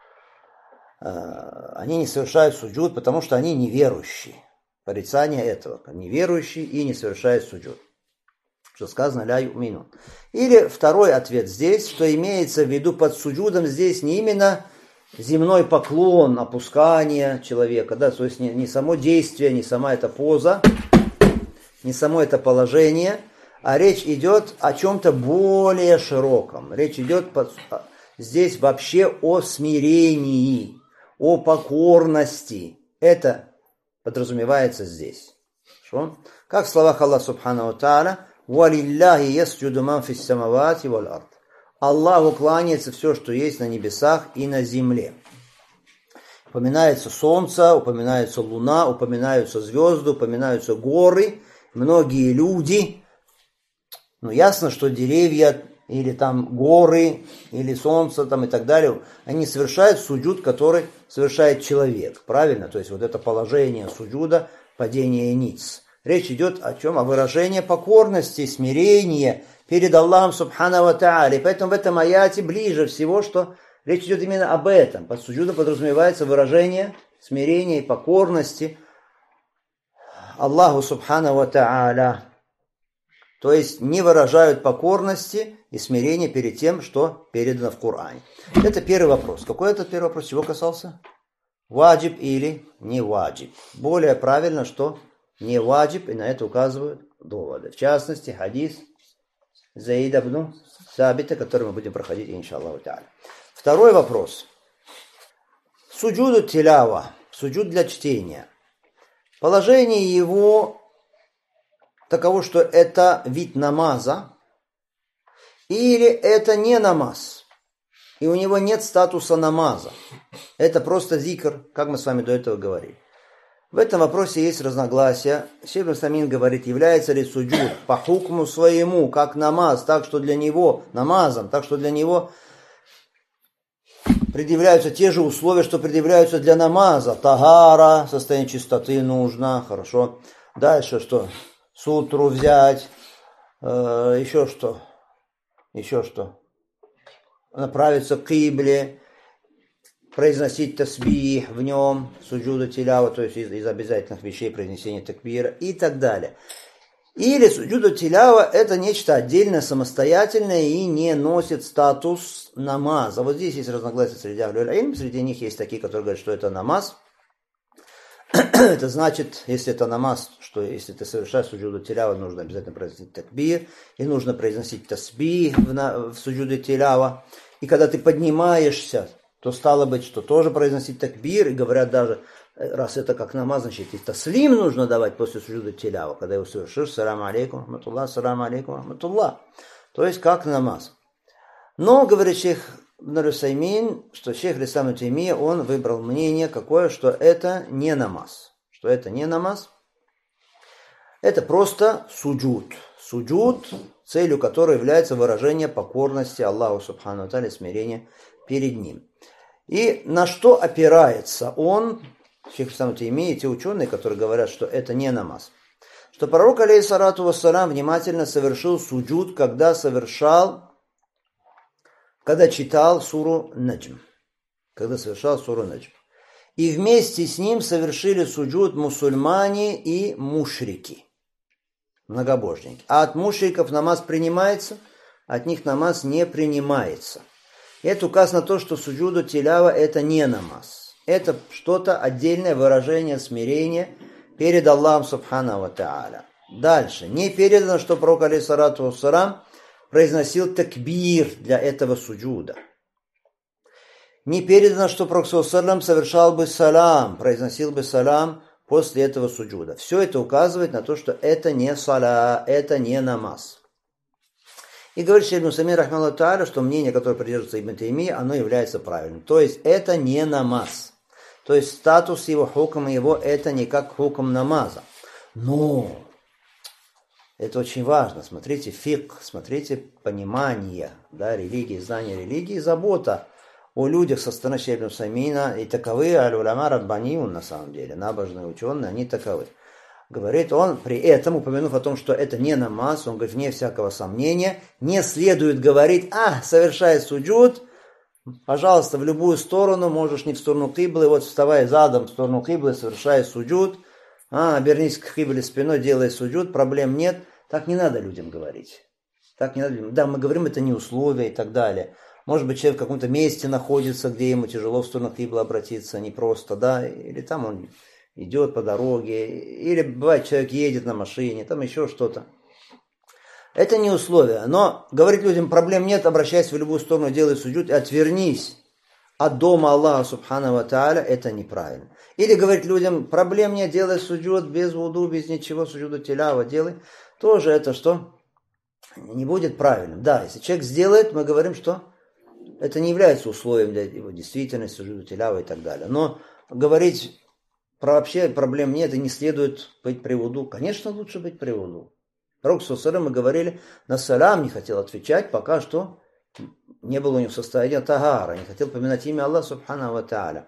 Они не совершают суджуд, потому что они неверующие. Порицание этого. Неверующие и не совершают суджуд. Что сказано ля ю'минун. Или второй ответ здесь, что имеется в виду под суджудом здесь не именно земной поклон, опускание человека, да, то есть не само действие, не сама эта поза, не само это положение, а речь идет о чем-то более широком. Речь идет здесь вообще о смирении, о покорности. Это подразумевается здесь. Хорошо? Как в словах Аллаха Субхану Тааля, «Валиллахи ясджуду ман фис самавати валь ард». Аллаху кланяется все, что есть на небесах и на земле. Упоминается солнце, упоминается луна, упоминаются звезды, упоминаются горы, многие люди. Но ясно, что деревья или там горы, или солнце там и так далее, они совершают суджуд, который совершает человек. Правильно? То есть вот это положение суджуда, падение ниц. Речь идет о чем? О выражении покорности, смирения перед Аллахом Субхану ва Тааля. И поэтому в этом аяте ближе всего, что речь идет именно об этом. Под суджудом подразумевается выражение смирения и покорности Аллаху Субхану ва Тааля. То есть не выражают покорности и смирения перед тем, что передано в Коране. Это первый вопрос. Какой этот первый вопрос? Чего касался? Ваджиб или не ваджиб? Более правильно, что не ваджиб, и на это указывают доводы. В частности, хадис Заида ибн Сабита, который мы будем проходить, иншаллаху та'аля. Второй вопрос. Суджуду тилява, суджуд для чтения. Положение его таково, что это вид намаза, или это не намаз, и у него нет статуса намаза. Это просто зикр, как мы с вами до этого говорили. В этом вопросе есть разногласия. Шейх Усаймин говорит, является ли суджуд по хукму своему, как намаз, так что для него, намазом, так что для него предъявляются те же условия, что предъявляются для намаза. Тагара, состояние чистоты нужно, хорошо. Дальше что? Сутру взять, еще что? Направиться к кибле, произносить тасбих в нем, суджуда тилява, то есть из обязательных вещей произнесения такбира и так далее. Или суджуда тилява это нечто отдельное, самостоятельное и не носит статус намаза. Вот здесь есть разногласия среди ахлюль-илм, среди них есть такие, которые говорят, что это намаз. Это значит, если это намаз, что если ты совершаешь суджуду тилява, нужно обязательно произносить такбир, и нужно произносить тасбих в суджуде тилява. И когда ты поднимаешься, то стало быть, что тоже произносить такбир, и говорят даже, раз это как намаз, значит и таслим нужно давать после суджуда тилява, когда его совершишь, салам алейкум, рахматуллах, салам алейкум, рахматуллах. То есть как намаз. Но, говорит шейх Ибн Усаймин, что шейх Ислам ибн Таймия, он выбрал мнение какое, что это не намаз. Что это не намаз. Это просто суджуд. Суджуд, целью которого является выражение покорности Аллаху Субхану ва Тааля, смирения перед Ним. И на что опирается он, шейх Ислам ибн Таймия, те ученые, которые говорят, что это не намаз. Что пророк, алейхиссалату вассалам, внимательно совершил суджуд, когда читал суру Наджм. Когда совершал суру Наджм. И вместе с ним совершили суджуд мусульмане и мушрики, многобожники. А от мушриков намаз принимается, от них намаз не принимается. И это указ на то, что суджуду тилява это не намаз. Это что-то отдельное выражение смирения перед Аллахом Субхану ва Тааля. Дальше. Не передано, что пророк, алейхиссалату вассалам, произносил такбир для этого суджуда. Не передано, что пророк ﷺ совершал бы салам, произносил бы салам после этого суджуда. Все это указывает на то, что это не саля, это не намаз. И говорит шейх Ибн Усаймин, рахматуллаху тааля, что мнение, которое придерживается Ибн Таймия, оно является правильным. То есть это не намаз. То есть статус его, хукм его, это не как хукм намаза. Но это очень важно. Смотрите фикх, смотрите понимание, да, религии, знание религии, забота о людях со стороны шейха Ибн Усаймина. И таковы аль-уляма раббаниун, на самом деле, набожные ученые, они таковы. Говорит он, при этом, упомянув о том, что это не намаз, он говорит, вне всякого сомнения, не следует говорить, совершай суджуд, пожалуйста, в любую сторону, можешь не в сторону киблы, вот вставай задом в сторону киблы, совершай суджуд, обернись к кибле спиной, делай суджуд, проблем нет. Так не надо людям говорить. Так не надо. Да, мы говорим, это не условие и так далее. Может быть, человек в каком-то месте находится, где ему тяжело в сторону киблы обратиться, не просто, да, или там он идет по дороге, или бывает, человек едет на машине, там еще что-то. Это не условие. Но говорить людям, проблем нет, обращайся в любую сторону, делай суджуд и отвернись от дома Аллаха Субхану ва Тааля, это неправильно. Или говорить людям, проблем нет, делай суджуд без вуду, без ничего, суджуду тилява делай. Тоже это что? Не будет правильным. Да, если человек сделает, мы говорим, что это не является условием для его действительности, суджуду тилява и так далее. Но говорить вообще проблем нет и не следует быть при вуду. Конечно, лучше быть при вуду. Пророк ﷺ, мы говорили, на салам не хотел отвечать, пока что не было у него состояния тагара, не хотел поминать имя Аллаха Субхану ва Тааля.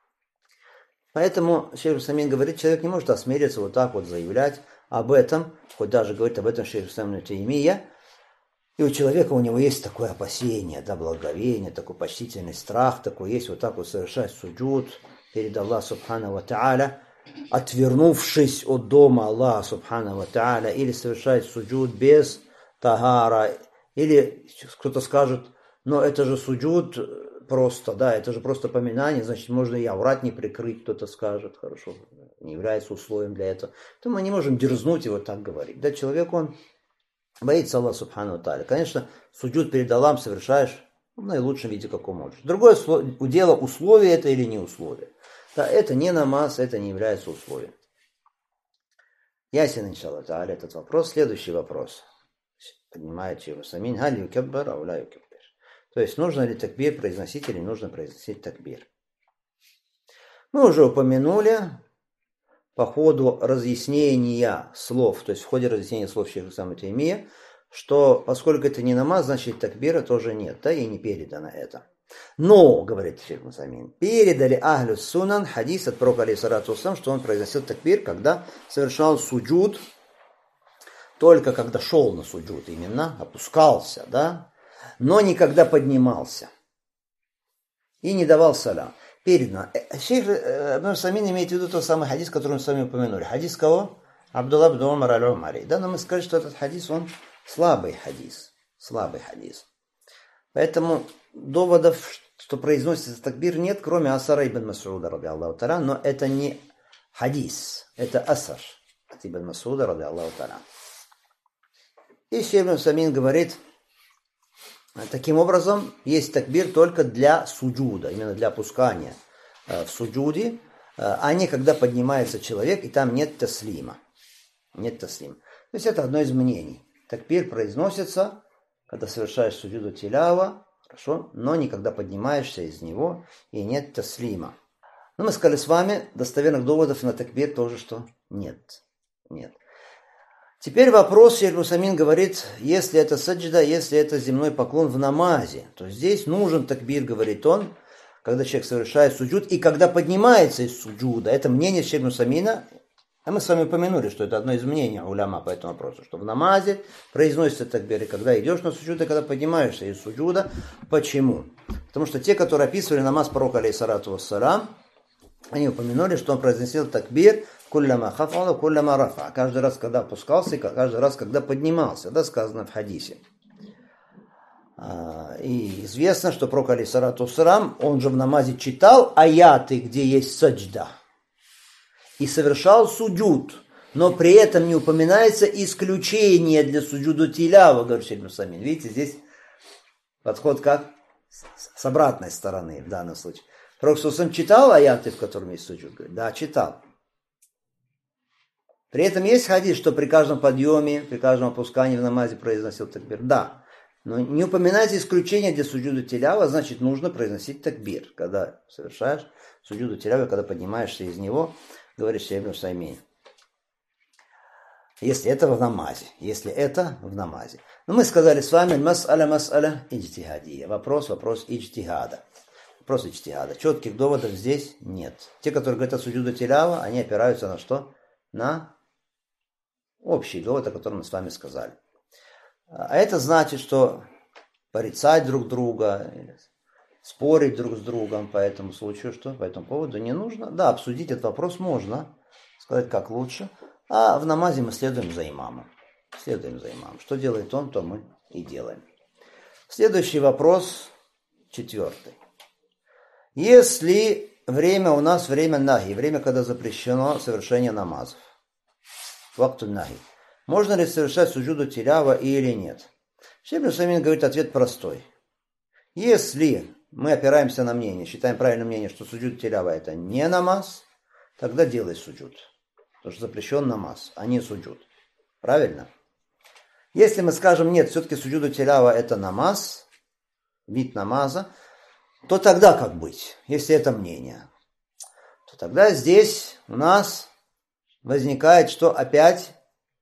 Поэтому шейх Усаймин говорит, человек не может осмелиться вот так вот заявлять об этом, хоть даже говорит об этом шейх Ислам Таймия, и у человека, у него есть такое опасение, да, благоговение, такой почтительный страх, такой есть вот так вот совершать суджуд перед Аллахом Субхану ва Тааля, отвернувшись от дома Аллаха Субхану ва Тааля, или совершать суджуд без тагара, или кто-то скажет, но это же суджуд просто, да, это же просто поминание, значит, можно и аврат не прикрыть, кто-то скажет, хорошо, не является условием для этого. То мы не можем дерзнуть и вот так говорить. Да, человек, он боится Аллаха Субхану ва Тааля. Конечно, суджуд перед Аллахом совершаешь в наилучшем виде, каком можешь. Другое дело, условие это или не условие. Да, это не намаз, это не является условием. Ясен, иншаллах тааля, этот вопрос. Следующий вопрос. Поднимает шейх Усаймин. Галь юкаббар, ау ла юкаббар. То есть, нужно ли такбир произносить или не нужно произносить такбир. Мы уже упомянули по ходу разъяснения слов, то есть в ходе разъяснения слов шейха Ислама Таймия, что поскольку это не намаз, значит такбира тоже нет, да, и не передано это. Но, говорит шейх Усаймин, передали ахлю сунан хадис от пророка алейхиссалату вассалам, что он произносил такбир, когда совершал суджуд, только когда шел на суджуд именно, опускался, да, но никогда поднимался и не давал салям. Передано. Шейх Ибн Усаймин имеет в виду тот самый хадис, который мы с вами упомянули. Хадис кого? Абдулла ибн Умар аль-Умари. Да, но мы скажем, что этот хадис, он слабый хадис. Слабый хадис. Поэтому доводов, что произносится такбир, нет, кроме асара ибн Мас'уда, ради Аллаху та'аля, но это не хадис, это асар от ибн Мас'уда, ради Аллаху та'аля. И шейх Ибн Усаймин говорит, таким образом, есть такбир только для суджуда, именно для опускания в суджуде, а не когда поднимается человек, и там нет таслима. Нет таслима. То есть это одно из мнений. Такбир произносится, когда совершаешь суджуду тилява, хорошо, но не когда поднимаешься из него, и нет таслима. Но мы сказали с вами, достоверных доводов на такбир тоже, что нет. Нет. Теперь вопрос, Шейх Усамин говорит, если это саджда, если это земной поклон в намазе, то здесь нужен такбир, говорит он, когда человек совершает суджуд и когда поднимается из суджуда. Это мнение Шейх Усамина. А мы с вами упомянули, что это одно из мнений уляма по этому вопросу, что в намазе произносится такбир, и когда идешь на суджуд, и когда поднимаешься из суджуда. Почему? Потому что те, которые описывали намаз пророка, алейхиссалату вассалам, они упомянули, что он произносил такбир кулляма хафала, кулляма рафа. Каждый раз, когда опускался, и каждый раз, когда поднимался. Это сказано в хадисе. И известно, что пророк, алейхиссалату вассалам, он же в намазе читал аяты, где есть саджда. И совершал суджуд. Но при этом не упоминается исключение для суджуду тилява, говорит Шейх Усамин. Видите, здесь подход как? С обратной стороны в данном случае. Пророк сам читал аяты, в котором есть суджуд? Говорит, да, читал. При этом есть хадис, что при каждом подъеме, при каждом опускании в намазе произносил такбир. Да. Но не упоминается исключение для суджуда тилява, значит, нужно произносить такбир, когда совершаешь суджуду тилява, когда поднимаешься из него, говорит Шейх Усамин. Если это в намазе. Если это в намазе. Но мы сказали с вами мас'аля иджтихадия. Вопрос иджтихада. Вопрос иджтихада. Четких доводов здесь нет. Те, которые говорят о суджуду тилява, они опираются на что? На общий довод, о котором мы с вами сказали. А это значит, что порицать друг друга, спорить друг с другом по этому случаю, что по этому поводу не нужно. Да, обсудить этот вопрос можно, сказать, как лучше. А в намазе мы следуем за имамом. Следуем за имамом. Что делает он, то мы и делаем. Следующий вопрос, 4. Если время у нас время нахи, время, когда запрещено совершение намазов, вакту нахи, можно ли совершать суджуду тилява или нет? Шейх Усамин говорит, ответ простой. Если мы опираемся на мнение, считаем правильным мнение, что суджуд тилява это не намаз, тогда делай суджуд. Потому что запрещен намаз, а не суджуд. Правильно? Если мы скажем, нет, все-таки суджуду тилява это намаз, вид намаза, то тогда как быть, если это мнение? То тогда здесь у нас возникает, что опять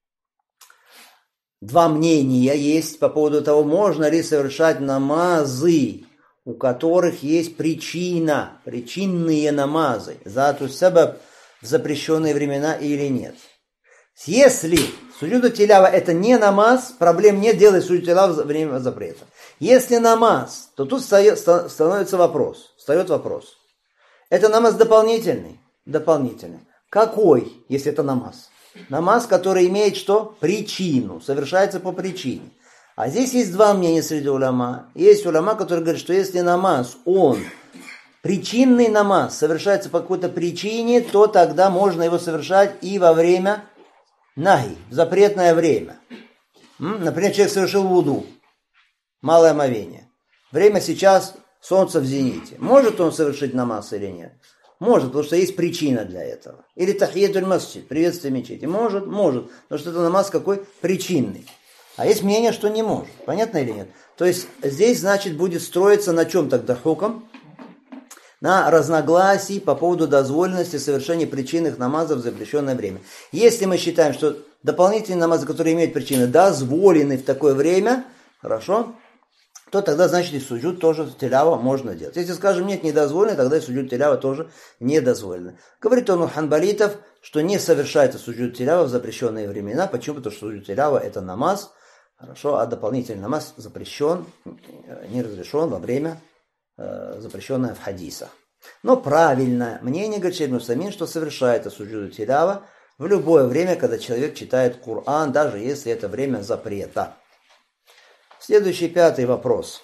два мнения есть по поводу того, можно ли совершать намазы, у которых есть причина, причинные намазы, зату сабаб в запрещенные времена или нет. Если суджуду тилява это не намаз, проблем нет, делай суджуду тилява во время запрета. Если намаз, то тут становится вопрос, встает вопрос. Это намаз дополнительный? Дополнительный. Какой, если это намаз? Намаз, который имеет что? Причину, совершается по причине. А здесь есть два мнения среди уляма. Есть уляма, которые говорят, что если намаз, он причинный намаз, совершается по какой-то причине, то тогда можно его совершать и во время нахи, в запретное время. Например, человек совершил вуду, малое омовение. Время сейчас, солнце в зените. Может он совершить намаз или нет? Может, потому что есть причина для этого. Или тахиятуль масджид, приветствие мечети. Может, потому что это намаз какой? Причинный. А есть мнение, что не может. Понятно или нет? То есть здесь, значит, будет строиться на чем тогда хукм? На разногласии по поводу дозволенности совершения причинных намазов в запрещенное время. Если мы считаем, что дополнительные намазы, которые имеют причины, дозволены в такое время, хорошо, то тогда, значит, и суджуд тоже тилява можно делать. Если скажем, нет, не дозволено, тогда и суджуд тилява тоже не дозволено. Говорит он у ханбалитов, что не совершается суджуд тилява в запрещенные времена. Почему? Потому что суджуд тилява это намаз, хорошо, а дополнительный намаз запрещен, не разрешен во время запрещенное в хадисах. Но правильное мнение, говорит Шейх Усамин, что совершается суджуд тилява в любое время, когда человек читает Коран, даже если это время запрета. Следующий 5 вопрос.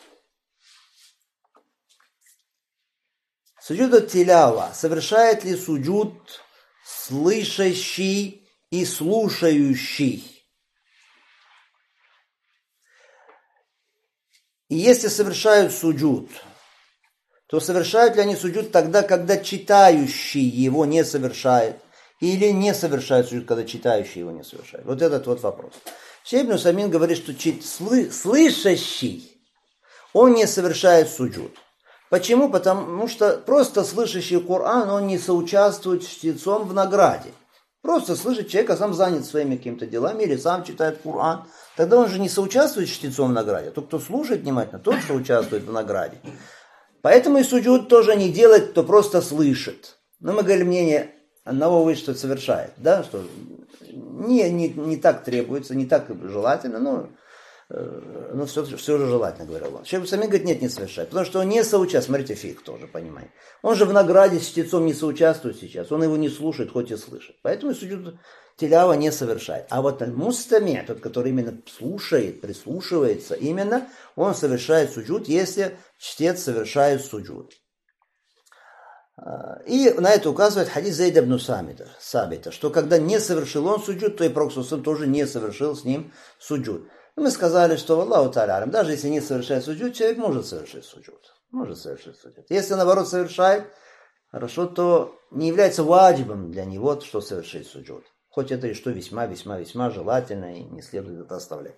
Суджуд тилява. Совершает ли суджуд слышащий и слушающий? И если совершают суджуд, то совершают ли они суджуд тогда, когда читающий его не совершает, или не совершают суджуд, когда читающий его не совершает? Вот этот вот вопрос. Шейх ибн Усаймин говорит, что слышащий, он не совершает суджуд. Почему? Потому что просто слышащий Коран, он не соучаствует с чтецом в награде. Просто слышит человек, а сам занят своими какими-то делами, или сам читает Коран. Тогда он же не соучаствует с чтецом в награде. Тот, кто слушает внимательно, тот соучаствует в награде. Поэтому и суджуд тоже не делает, кто просто слышит. Но мы говорили мнение одного выше, что совершает. Да? Что не так требуется, не так желательно, но все же желательно, говорил он. Шейх Усаймин говорит, нет, не совершает. Потому что он не соучаствует. Смотрите, фиг тоже, понимаете. Он же в награде с чтецом не соучаствует сейчас. Он его не слушает, хоть и слышит. Поэтому и суджуд тилява не совершает. А вот мустами, тот, который именно слушает, прислушивается, именно он совершает суджуд, если чтец совершает суджуд. И на это указывает хадис Зейда ибн Сабита, что когда не совершил он суджуд, то и Пророк тоже не совершил с ним суджуд. Мы сказали, что Аллаху та'аля, даже если не совершает суджуд, человек может совершить суджуд. Если наоборот совершает, хорошо, то не является ваджибом для него, что совершить суджуд. Хоть это и что весьма желательно, и не следует это оставлять.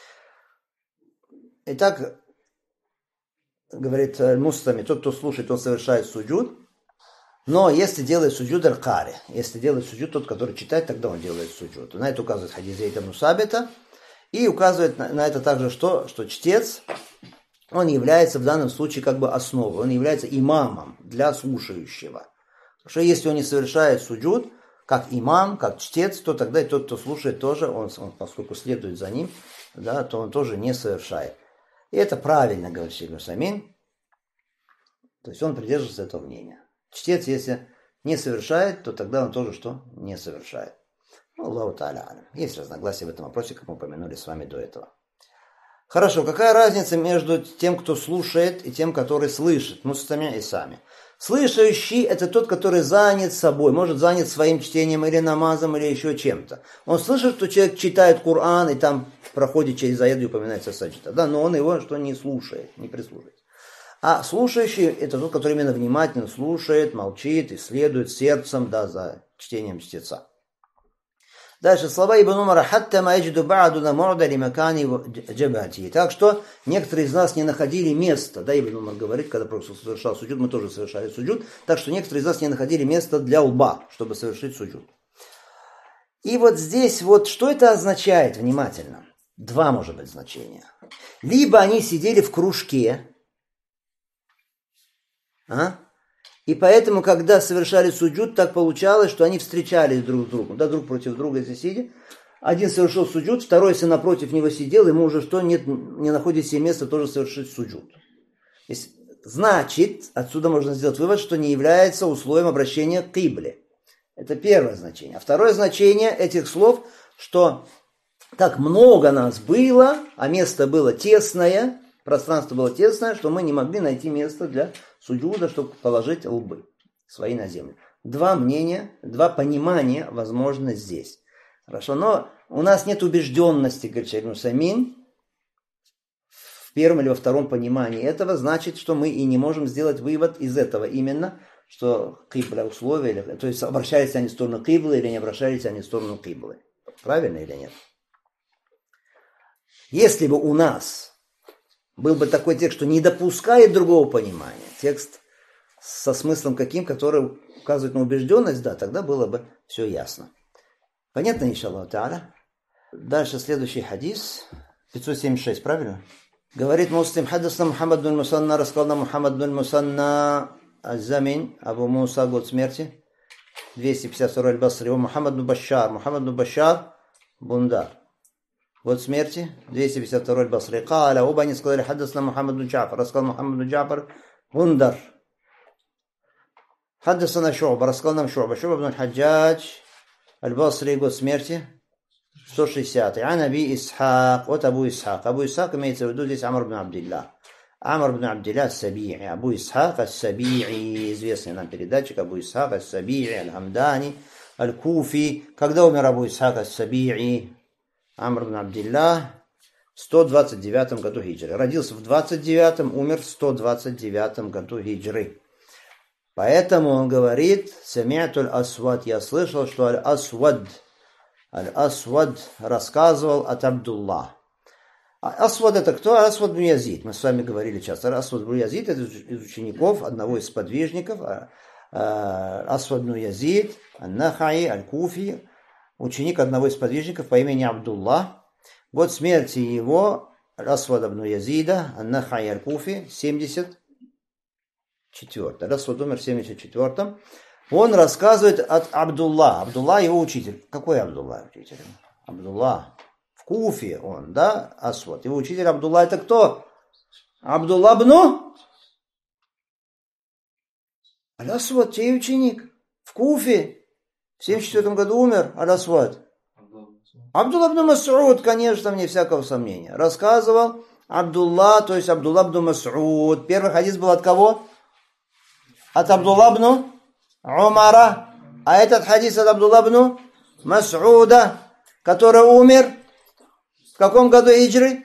Итак, говорит мустами, тот, кто слушает, он совершает суджуд. Но если делает суджуд аль-кари, если делает суджуд тот, который читает, тогда он делает суджуд. На это указывает хадис Зейда ибн Сабита. И указывает на это также, что чтец, он является в данном случае как бы основой, он является имамом для слушающего. Потому что если он не совершает суджуд, как имам, как чтец, то тогда и тот, кто слушает, тоже, он поскольку следует за ним, да, то он тоже не совершает. И это правильно, говорит Шейх Усаймин. То есть он придерживается этого мнения. Чтец, если не совершает, то тогда он тоже что? Не совершает. Аллаху та'аля алям. Есть разногласия в этом вопросе, как мы упомянули с вами до этого. Хорошо, какая разница между тем, кто слушает, и тем, который слышит? Мустами и сами. Слышащий – это тот, который занят собой, может занят своим чтением или намазом, или еще чем-то. Он слышит, что человек читает Коран, и там проходит через аят и упоминается саджда, да, но он его что не слушает, не прислушивается. А слушающий – это тот, который именно внимательно слушает, молчит, исследует сердцем, да, за чтением чтеца. Дальше слова Ибн Умара «Хатта ма яджиду ба'дуна му'да ли макани джабати». Так что некоторые из нас не находили места. Да, Ибн Умар говорит, когда Пророк совершал суджуд, мы тоже совершали суджуд. Так что некоторые из нас не находили места для лба, чтобы совершить суджуд. И вот здесь вот что это означает, внимательно. Два может быть значения. Либо они сидели в кружке, и поэтому, когда совершали суджуд, так получалось, что они встречались друг с другом. Да, друг против друга, если сидя. Один совершил суджуд, второй, если напротив него сидел, ему уже что, не находит себе места тоже совершить суджуд. Значит, отсюда можно сделать вывод, что не является условием обращения к кибле. Это первое значение. А второе значение этих слов, что так много нас было, а место было тесное, пространство было тесное, что мы не могли найти место для суджуда, чтобы положить лбы свои на землю. Два мнения, два понимания возможно здесь. Хорошо, но у нас нет убежденности, говорит Шейх Усаймин, в первом или во втором понимании этого, значит, что мы и не можем сделать вывод из этого именно, что кибла условия, то есть обращались они в сторону киблы или не обращались они в сторону киблы. Правильно или нет? Если бы у нас был бы такой текст, что не допускает другого понимания, текст со смыслом каким, который указывает на убежденность, да, тогда было бы все ясно. Понятно, иншаллаху та'аля? Дальше следующий хадис, 576, правильно? Говорит Муслим, хадисна Мухаммад бин Мусанна, рассказал нам Мухаммад бин Мусанна Азамин, Абу Муса, год смерти, 252 аль-Басри, Мухаммад бин Башар, Бундар. Год смерти, 252 аль-Басри. Каля, оба они сказали, хадисна Мухаммад бин Джафар, рассказал Мухаммад бин Джафар, Гундар. Хадисна Шу'ба, рассказал нам Шу'ба бин Хаджадж, аль-Басри, год смерти, 160. Ан Аби Исхак, от Абу Исхак. Абу Исхак имеется в виду здесь Амр бин Абдилlah. Амр бин Абдилlah ас-Саби'i. Абу Исхак ас-Саби'i, известный нам передатчик, Абу Исхак ас-Саби'i, аль-Хамдани, аль-Куфи. Когда умер Абу Исхак ас-Саби'i? Амр бин Абдилlah в 129 году хиджры. Родился в 29-м, умер в 129 году хиджры. Поэтому он говорит, сами'туль асвад, я слышал, что аль-асвад рассказывал от Абдулла. Асвад это кто? Асвад бн Язид. Мы с вами говорили часто. Асвад бн Язид это из учеников одного из сподвижников. Асвад бн Язид, ан-Нахаи, аль-Куфи, ученик одного из сподвижников по имени Абдулла. Год смерти его, Асвад бн Язида, ан-Нахаи, аль-Куфи, 74. Асвад умер в 74-м. Он рассказывает от Абдулла. Абдулла его учитель. Какой Абдулла учитель? Абдулла. В Куфе он, да? Асвад. Его учитель Абдулла это кто? Абдулла бну? Аль-Асвад, чей ученик? В Куфе. В 74 году умер Аль-Асвад. Абдулла бну Мас'уд, конечно, вне всякого сомнения. Рассказывал Абдулла, то есть Абдулла бну Мас'уд. Первый хадис был от кого? От Абдулла бну Умара. А этот хадис от Абдулла бну Мас'уда, который умер в каком году хиджры?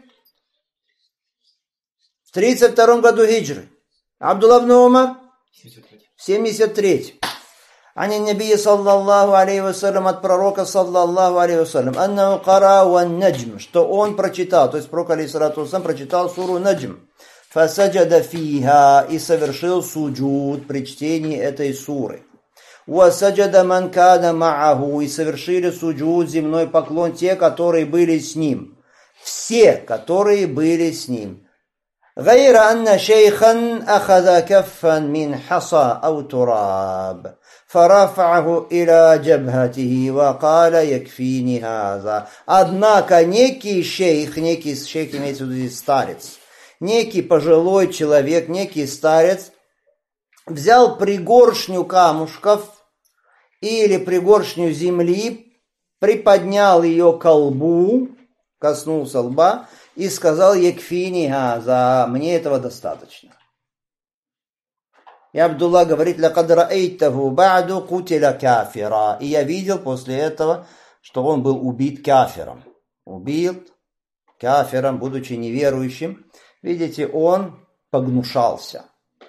В 32 году хиджры. Абдулла бну Умар? В 73. Ани набии саллаллаху алейхи вассалям, от пророка саллаллаху алейхи вассалям, аннаху кара ван наджм, что он прочитал, то есть пророк алейхиссалату вассалям прочитал суру Наджм. Фасаджада фиха, и совершил суджуд при чтении этой суры. Уасаджада ман кана ма'аху, и совершили суджуд, земной поклон, те, которые были с ним. Все, которые были с ним. غير أن شيخا أخذ كفا من حصى أو تراب فرفعه إلى جبهته وقال يكفيني هذا. Однако некий шейх имеется в виду старец, некий пожилой человек, некий старец, взял пригоршню камушков или пригоршню земли, приподнял ее ко лбу, коснулся лба и сказал: «Якфини газа, мне этого достаточно». И Абдулла говорит: «Лакад раэйтаху ба'ду кутиля кафира». И я видел после этого, что он был убит кафиром. Убит кафиром, будучи неверующим. Видите, он погнушался.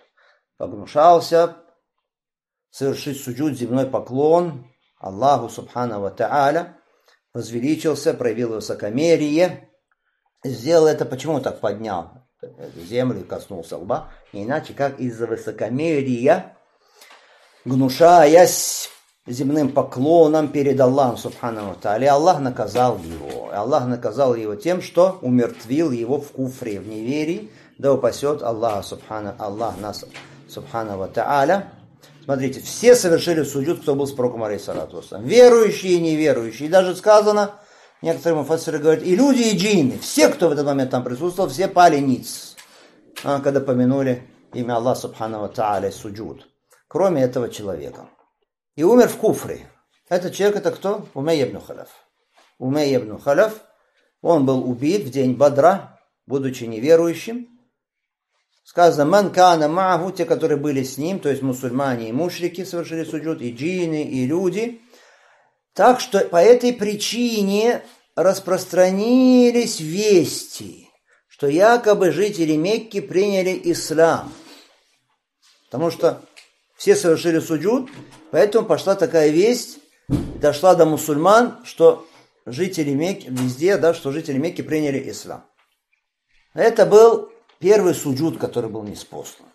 Совершить суджуд, земной поклон Аллаху субхану ва та'аля, возвеличился, проявил высокомерие. Сделал это, почему так поднял землю и коснулся лба? Не иначе, как из-за высокомерия, гнушаясь земным поклоном перед Аллахом субхану ва та'аля. Аллах наказал его. Аллах наказал его тем, что умертвил его в куфре, в неверии. Да упасет Аллах нас субхану ва та'аля. Смотрите, все совершили суджуд, кто был с пророком алейхиссалату вассалям. Верующие и неверующие. И даже сказано, некоторые муфассиры говорят, и люди, и джинны, все, кто в этот момент там присутствовал, все пали ниц, когда помянули имя Аллаха субхану ва та'аля, суджуд. Кроме этого человека. И умер в куфре. Этот человек это кто? Умейя ибн Халяф. Умейя ибн Халяф, он был убит в день Бадра, будучи неверующим. Сказано, ман кана ма'аху, те, которые были с ним, то есть мусульмане и мушрики совершили суджуд, и джинны, и люди. Так что по этой причине распространились вести, что якобы жители Мекки приняли ислам. Потому что все совершили суджуд, поэтому пошла такая весть, дошла до мусульман, что жители Мекки, везде, да, что жители Мекки приняли ислам. Это был первый суджуд, который был ниспослан.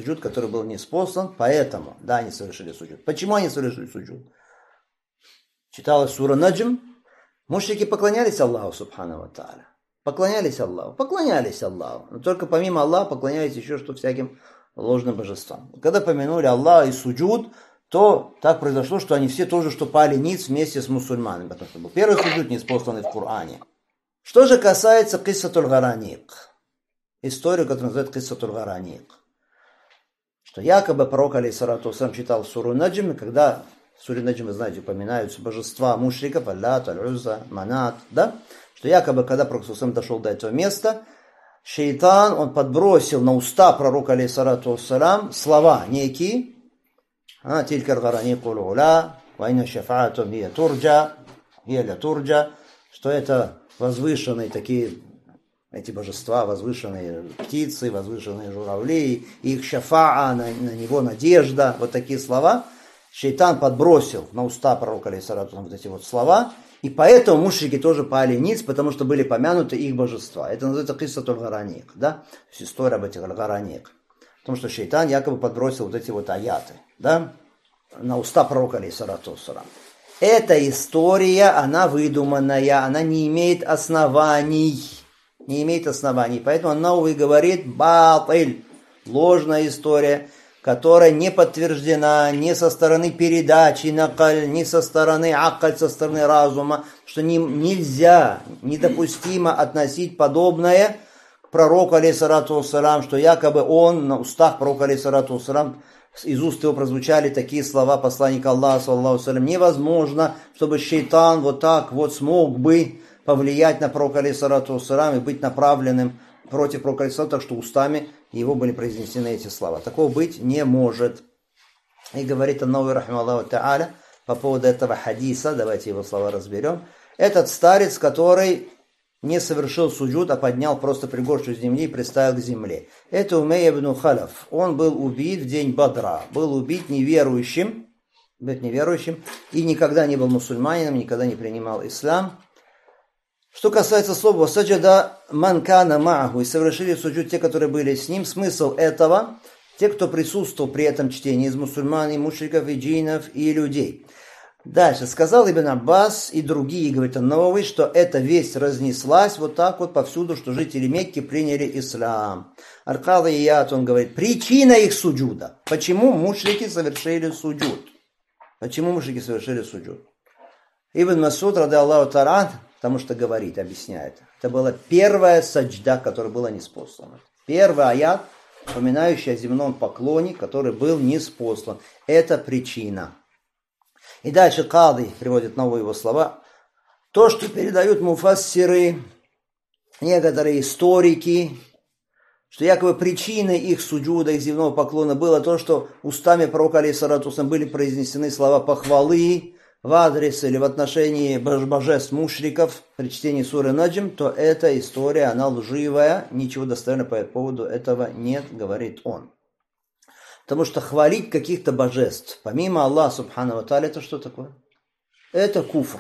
Поэтому, да, они совершили суджуд. Почему они совершили суджуд? Читалась сура Наджм. Мушрики поклонялись Аллаху субхану ва та'аля. Поклонялись Аллаху. Но только помимо Аллаха поклонялись еще что всяким ложным божествам. Когда помянули Аллаха и суджуд, то так произошло, что они все тоже что пали ниц вместе с мусульманами. Потому что был первый суджуд, ниспосланный в Коране. Что же касается киссатуль гараник, историю, которую называют киссатуль гараник, что якобы пророк алейхиссалату вассалям читал суру Наджм, и когда в суре Наджм, вы знаете, упоминаются божества мушриков, Аллат, Аль-Уза, Манат, да? Что якобы, когда пророк алейхиссалату дошел до этого места, шейтан, он подбросил на уста пророка алейхиссалату вассалям слова некие, тилькар гаранику лула, вайна шафаатум хия турджа, что это возвышенные такие эти божества, возвышенные птицы, возвышенные журавли, их шафаа, на него надежда, вот такие слова. Шейтан подбросил на уста пророка алейхиссалату вот эти вот слова, и поэтому мушрики тоже пали ниц, потому что были помянуты их божества. Это называется киссатуль гараник, да? То есть история об этих гараник. Потому что шейтан якобы подбросил вот эти вот аяты, да? На уста пророка алейхиссалату вассалам. Эта история, она выдуманная, она не имеет оснований. Не имеет оснований. Поэтому Науви говорит батиль, ложная история, которая не подтверждена ни со стороны передачи накаль, ни со стороны акаль, со стороны разума, что нельзя, недопустимо относить подобное к пророку алейхиссалату вассалам, что якобы он на устах пророка алейхиссалату вассалам, из уст его прозвучали такие слова посланника Аллаха, саллаллаху алейхи ва саллям. Невозможно, чтобы шейтан вот так вот смог бы повлиять на пророка алейхиссалату вассалам и быть направленным против пророка алейхиссалату, так что устами его были произнесены эти слова. Такого быть не может. И говорит Ан-Науви рахимахуллаху та'аля по поводу этого хадиса, давайте его слова разберем. Этот старец, который не совершил суджуд, а поднял просто пригоршню земли и приставил к земле. Это Умейя ибн Халаф. Он был убит в день Бадра. Был убит неверующим и никогда не был мусульманином, никогда не принимал ислам. Что касается слова «саджада манкана мааху» и совершили суджуд те, которые были с ним, смысл этого – те, кто присутствовал при этом чтении из мусульман, и мушриков, и джиннов, и людей. Дальше. Сказал Ибн Аббас и другие, говорит Ан-Навави, что эта весть разнеслась вот так вот повсюду, что жители Мекки приняли ислам. Аль-Кади Ияд, он говорит, причина их суджуда. Почему мушрики совершили суджуд? Почему мушрики совершили суджуд? Ибн Масуд, ради Аллаху та'аля, потому что говорит, объясняет. Это была первая саджда, которая была ниспослана. Первый аят, упоминающий о земном поклоне, который был ниспослан. Это причина. И дальше Кади приводит новые его слова. То, что передают муфассиры, некоторые историки, что якобы причиной их суджуда, их земного поклона было то, что устами пророка алейхиссалату вассалям были произнесены слова похвалы в адрес или в отношении божеств мушриков при чтении суры Наджм, то эта история, она лживая, ничего достоверного по поводу этого нет, говорит он. Потому что хвалить каких-то божеств, помимо Аллаха субхану ва тааля, это что такое? Это куфр.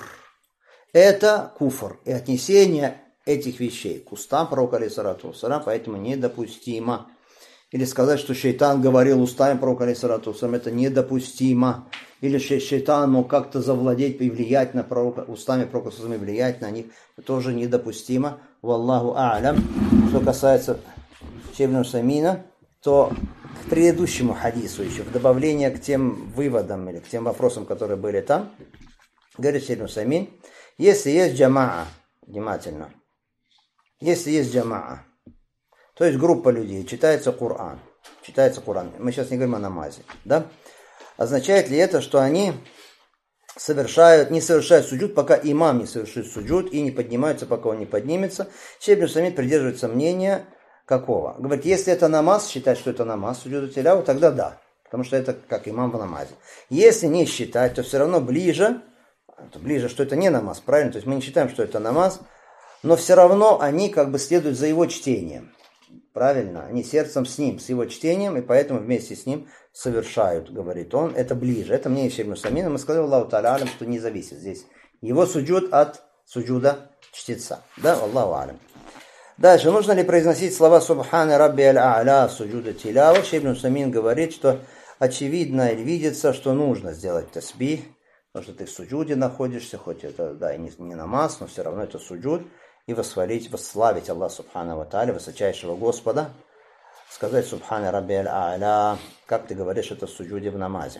Это куфр. И отнесение этих вещей к устам пророка алейхиссалату вассалям, поэтому недопустимо. Или сказать, что шейтан говорил устами пророка алейхиссалату вассалям, это недопустимо. Или шейтан мог как-то завладеть и влиять на пророка, устами пророка алейхиссалату вассалям, влиять на них, это тоже недопустимо. Валлаху а'лям. Что касается Ибн Усаймина, то к предыдущему хадису еще, в добавление к тем выводам или к тем вопросам, которые были там, говорит Ибн Усаймин, если есть джамаа, внимательно, если есть джамаа, то есть группа людей, читается Коран, мы сейчас не говорим о намазе, да? Означает ли это, что они не совершают суджуд, пока имам не совершит суджуд, и не поднимаются, пока он не поднимется? Шейх Ибн Усаймин придерживается мнения какого? Говорит, если это намаз, считать, что это намаз, суджуду тилява, тогда да, потому что это как имам в намазе. Если не считать, то все равно ближе, что это не намаз, правильно? То есть мы не считаем, что это намаз, но все равно они как бы следуют за его чтением. Правильно? Они сердцем с ним, с его чтением, и поэтому вместе с ним совершают, говорит он. Это ближе. Это мнение Шейх Ибн Усаймина. Мы сказали Аллаху та'аля алям, что не зависит здесь его суджуд от суджуда чтеца. Да, Аллаху алям. Дальше. Нужно ли произносить слова Субхана Рабби аль-А'ля суджуда тилява? Шейх Ибн Усаймин говорит, что очевидно или видится, что нужно сделать тасбих, потому что ты в суджуде находишься, хоть это да, и не намаз, но все равно это суджуд. И восславить Аллаха субхану ва тааля, высочайшего Господа, сказать Субхана Рабби аль-А'ля, как ты говоришь это в суджуде в намазе.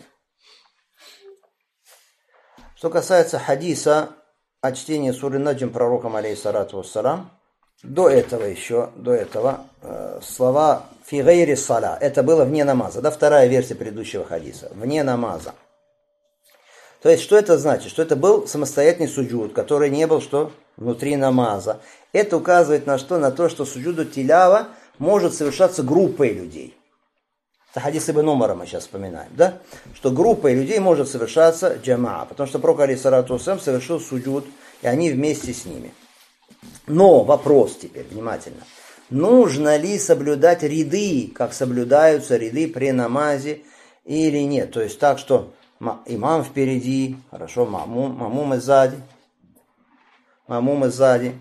Что касается хадиса о чтении суры Наджм пророком алейхиссалату вассалам, до этого слова «фи гайри сала», это было вне намаза, да, вторая версия предыдущего хадиса, вне намаза. То есть, что это значит? Что это был самостоятельный суджуд, который не был, что внутри намаза. Это указывает на что? На то, что суджуду тилява может совершаться группой людей. Это хадис Ибн Умара мы сейчас вспоминаем, да? Что группой людей может совершаться джамаа, потому что пророк алейхиссалату вассалям совершил суджуд, и они вместе с ними. Но вопрос теперь, внимательно. Нужно ли соблюдать ряды, как соблюдаются ряды при намазе или нет? То есть так, что имам впереди, хорошо, мамумы сзади. Мамумы сзади.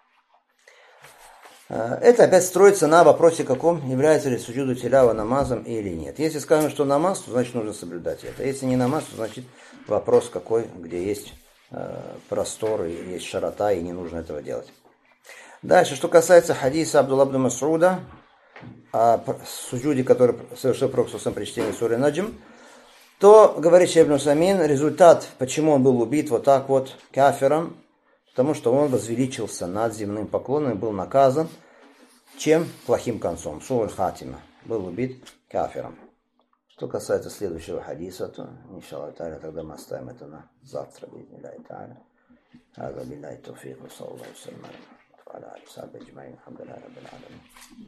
Это опять строится на вопросе, каком является ли суджуду тилява намазом или нет. Если скажем, что намаз, то значит нужно соблюдать это. Если не намаз, то значит вопрос какой, где есть простор и есть широта, и не нужно этого делать. Дальше, что касается хадиса Абдулла ибн Мас'уда, о суджуде, который совершил Пророк при чтении суры Наджм, то, говорит Шейх ибн Усаймин, результат, почему он был убит вот так вот кафиром, потому что он возвеличился над земным поклоном и был наказан, чем плохим концом. Сур хатима. Был убит кафиром. Что касается следующего хадиса, то, иншаллах та'аля, тогда мы оставим это на завтра. Бизмиллахи та'аля. Хаза биллахи тауфик. Саллаллаху алейхи ва саллям.